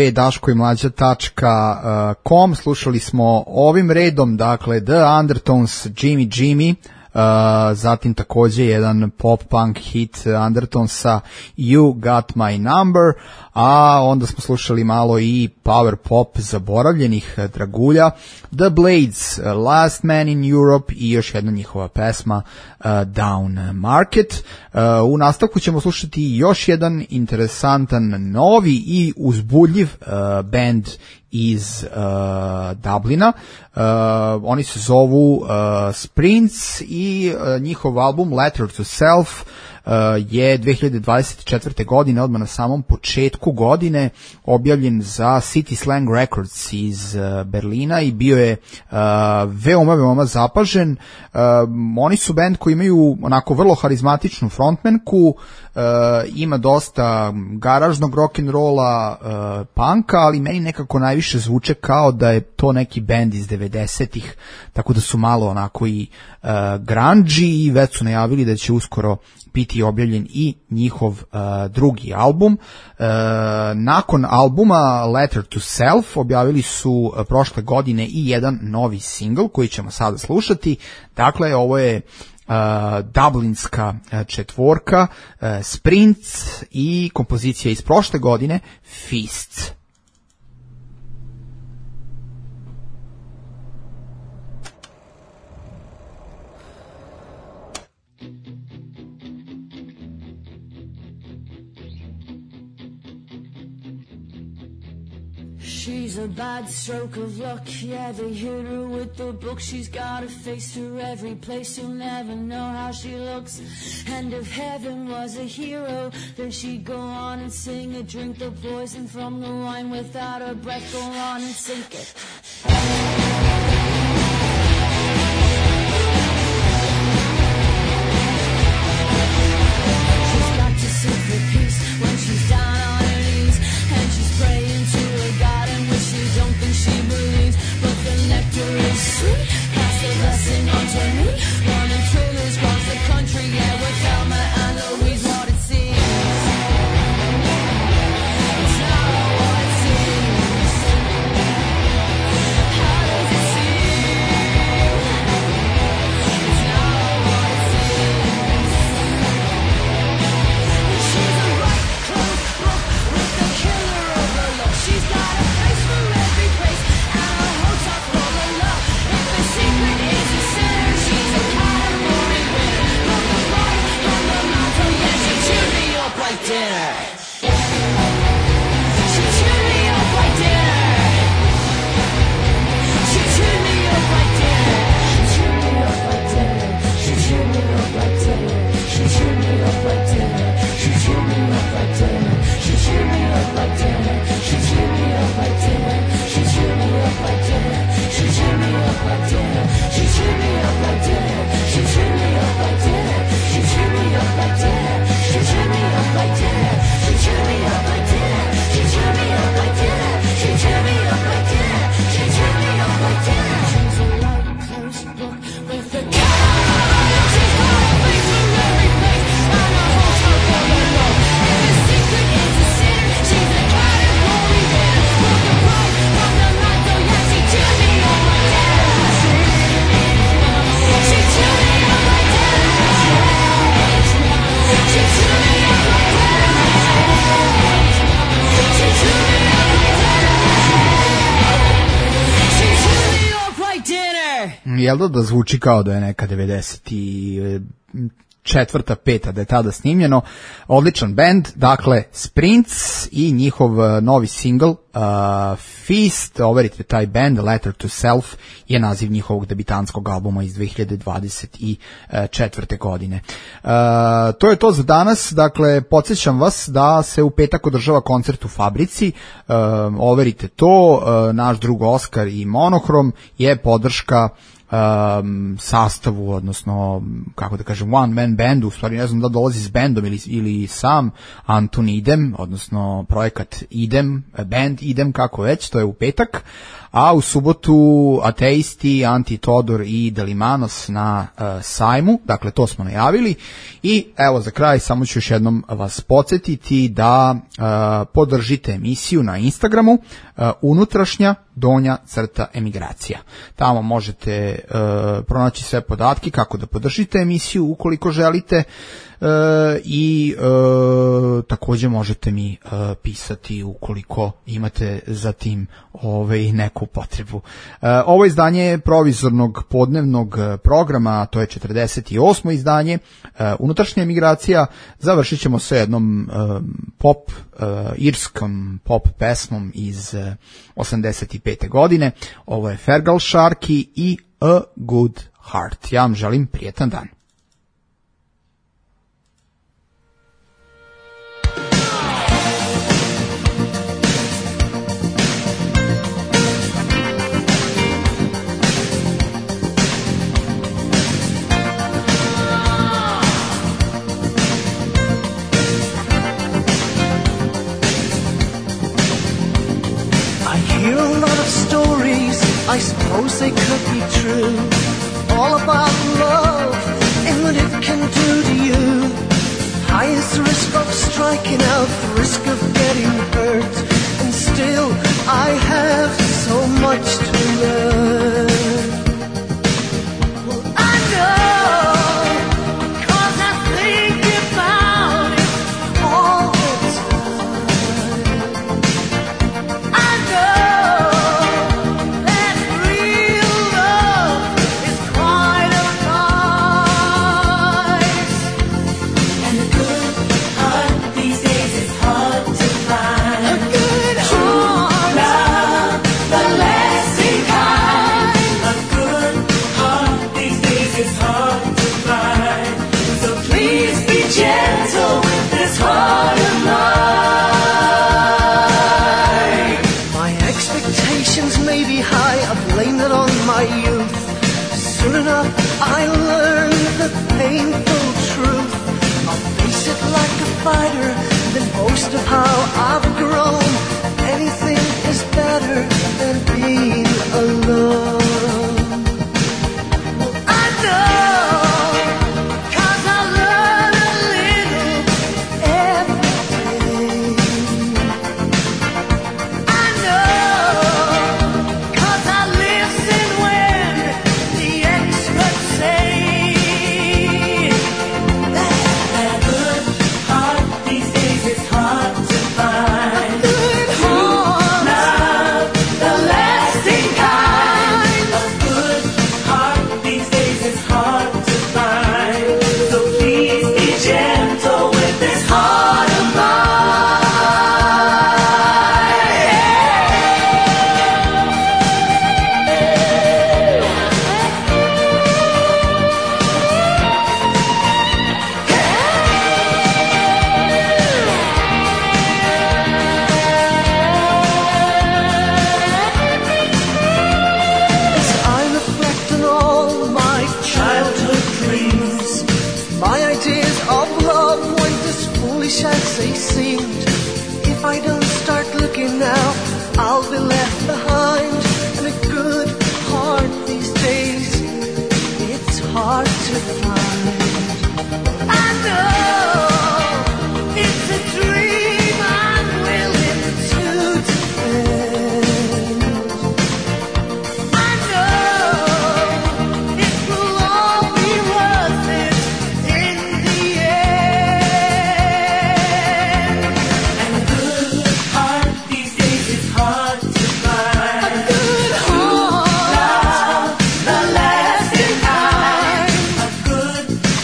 www.daškoimlađa.com. Slušali smo ovim redom, dakle, The Undertones, Jimmy, zatim takođe jedan pop-punk hit Undertonesa, You Got My Number, a onda smo slušali malo i power pop zaboravljenih dragulja, The Blades, Last Man in Europe i još jedna njihova pesma Down Market. U nastavku ćemo slušati još jedan interesantan, novi i uzbudljiv band iz Dublina. Oni se zovu Sprints i njihov album Letter to Self je 2024. godine, odmah na samom početku godine, objavljen za City Slang Records iz Berlina i bio je veoma zapažen. Oni su band koji imaju onako vrlo harizmatičnu frontmenku, ima dosta garažnog rock'n'rolla, punka, ali meni nekako najviše zvuče kao da je to neki band iz 90-ih, tako da su malo onako i grungy i već su najavili da će uskoro biti objavljen i njihov drugi album. Nakon albuma Letter to Self objavili su prošle godine i jedan novi single koji ćemo sada slušati. Dakle, ovo je dublinska četvorka Sprints i kompozicija iz prošle godine Feast. She's a bad stroke of luck, yeah, they hit her with the book. She's gotta face her every place, you'll never know how she looks. And if heaven was a hero, then she'd go on and sing it. Drink the poison from the wine without a breath, go on and sink it. She's got to seek for peace when she's down on her knees, and she's praying to her God in which she don't think she believes. But the nectar is sweet, pass the blessing on to me. Running trailers across the country, yeah, with Thelma and Louise, what it seems. It's not all what it seems. How does it seem? It's not all what it seems. She's a right close book with the killer overlook. She's got a face for every place and a hotel for the love. If the secret is a sinner, she's a category winner. From the bottom, from the mountain, yeah, she chewed me up like dinner. She chewed me up like dinner. She chewed me up like dinner. She chewed me up like dinner. She chewed me up like dinner. She chewed me up like dinner. She chewed me up like dinner. She chewed me up like dinner. She chewed me up like dinner. She chewed me up like dinner. She chewed me up like dinner. She chewed me up like dinner. She chewed me up like dinner. She chewed me up like dinner. She chewed me up like dinner. She chewed me up like dinner. She chewed me up like dinner. She chewed me up like dinner. She's a light close book with the she's got a face for every place and a hotel for the love. If the secret is a sinner, she's a category winner. From the right, from the mantle, yeah, she chewed me up like dinner. She chewed me up like dinner. She chewed me up like dinner. She chewed me up like dinner. She chewed me up like dinner. Jel da zvuči kao da je neka 94. 5. da je tada snimljeno. Odličan band, dakle Sprints i njihov novi single Feast, overite taj band, Letter to Self je naziv njihovog debitanskog albuma iz 2024. godine. To je to za danas, dakle podsjećam vas da se u petak održava koncert u Fabrici, overite to, naš drug Oskar i Monohrom je podrška sastavu, odnosno, kako da kažem, one man bandu, u stvari ne znam da dolazi s bandom ili sam Antun Idem, odnosno projekat Idem, band Idem, kako već, to je u petak, a u subotu Ateisti, Anti-Todor i Delimanos na sajmu, dakle to smo najavili. I evo za kraj samo ću još jednom vas podsjetiti da podržite emisiju na Instagramu unutrašnja _emigracija. Tamo možete pronaći sve podatke kako da podržite emisiju ukoliko želite i također možete mi pisati ukoliko imate za tim neku potrebu. Ovo izdanje je provizornog podnevnog programa, a to je 48. izdanje unutrašnja emigracija. Završit ćemo sa jednom irskom pop pesmom iz 85. godine. Ovo je Fergal Sharkey i A Good Heart. Ja vam želim prijetan dan. I suppose they could be true, all about love and what it can do to you. High is the risk of striking out, the risk of getting hurt, and still I have so much to learn. Well, I know, 'cause I think about it all the time. I know I learned the painful truth. I'll face it like a fighter, then boast of how I've grown. Anything is better than being alone. Well, I know, 'cause I learn a little every day. I know, 'cause I listen when the experts say that a good heart these days is hard to find. A good heart, love, the lasting kind. A good heart these days is hard to find. So please be gentle with this heart of mine. As I reflect on all my childhood dreams, my ideas of love weren't as foolish as they seemed. If I don't start looking now, I'll be left behind. And a good heart these days, it's hard to find. I know it's a dream I'm willing to defend. I know it will all be worth it in the end. And a good heart these days is hard to find. A good heart, love, the lasting kind. A good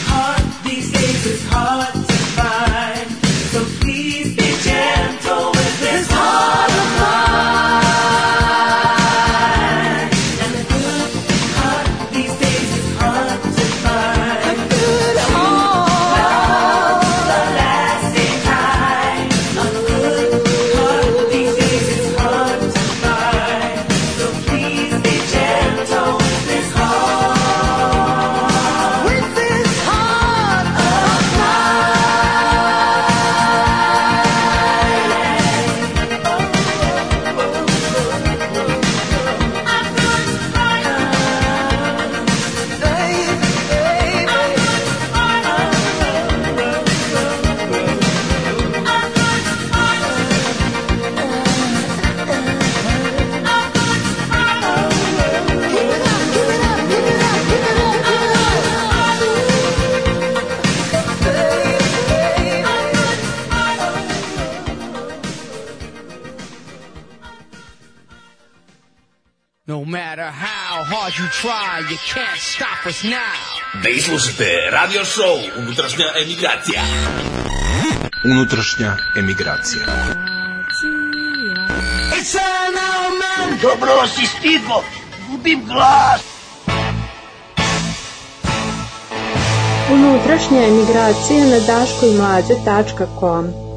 matter how hard you try, you can't stop us now. Da slušate radio show Unutrašnja emigracija. Unutrašnja emigracija. Dobro si stigo, gubim glas. Unutrašnja emigracija na daškoimlađa.com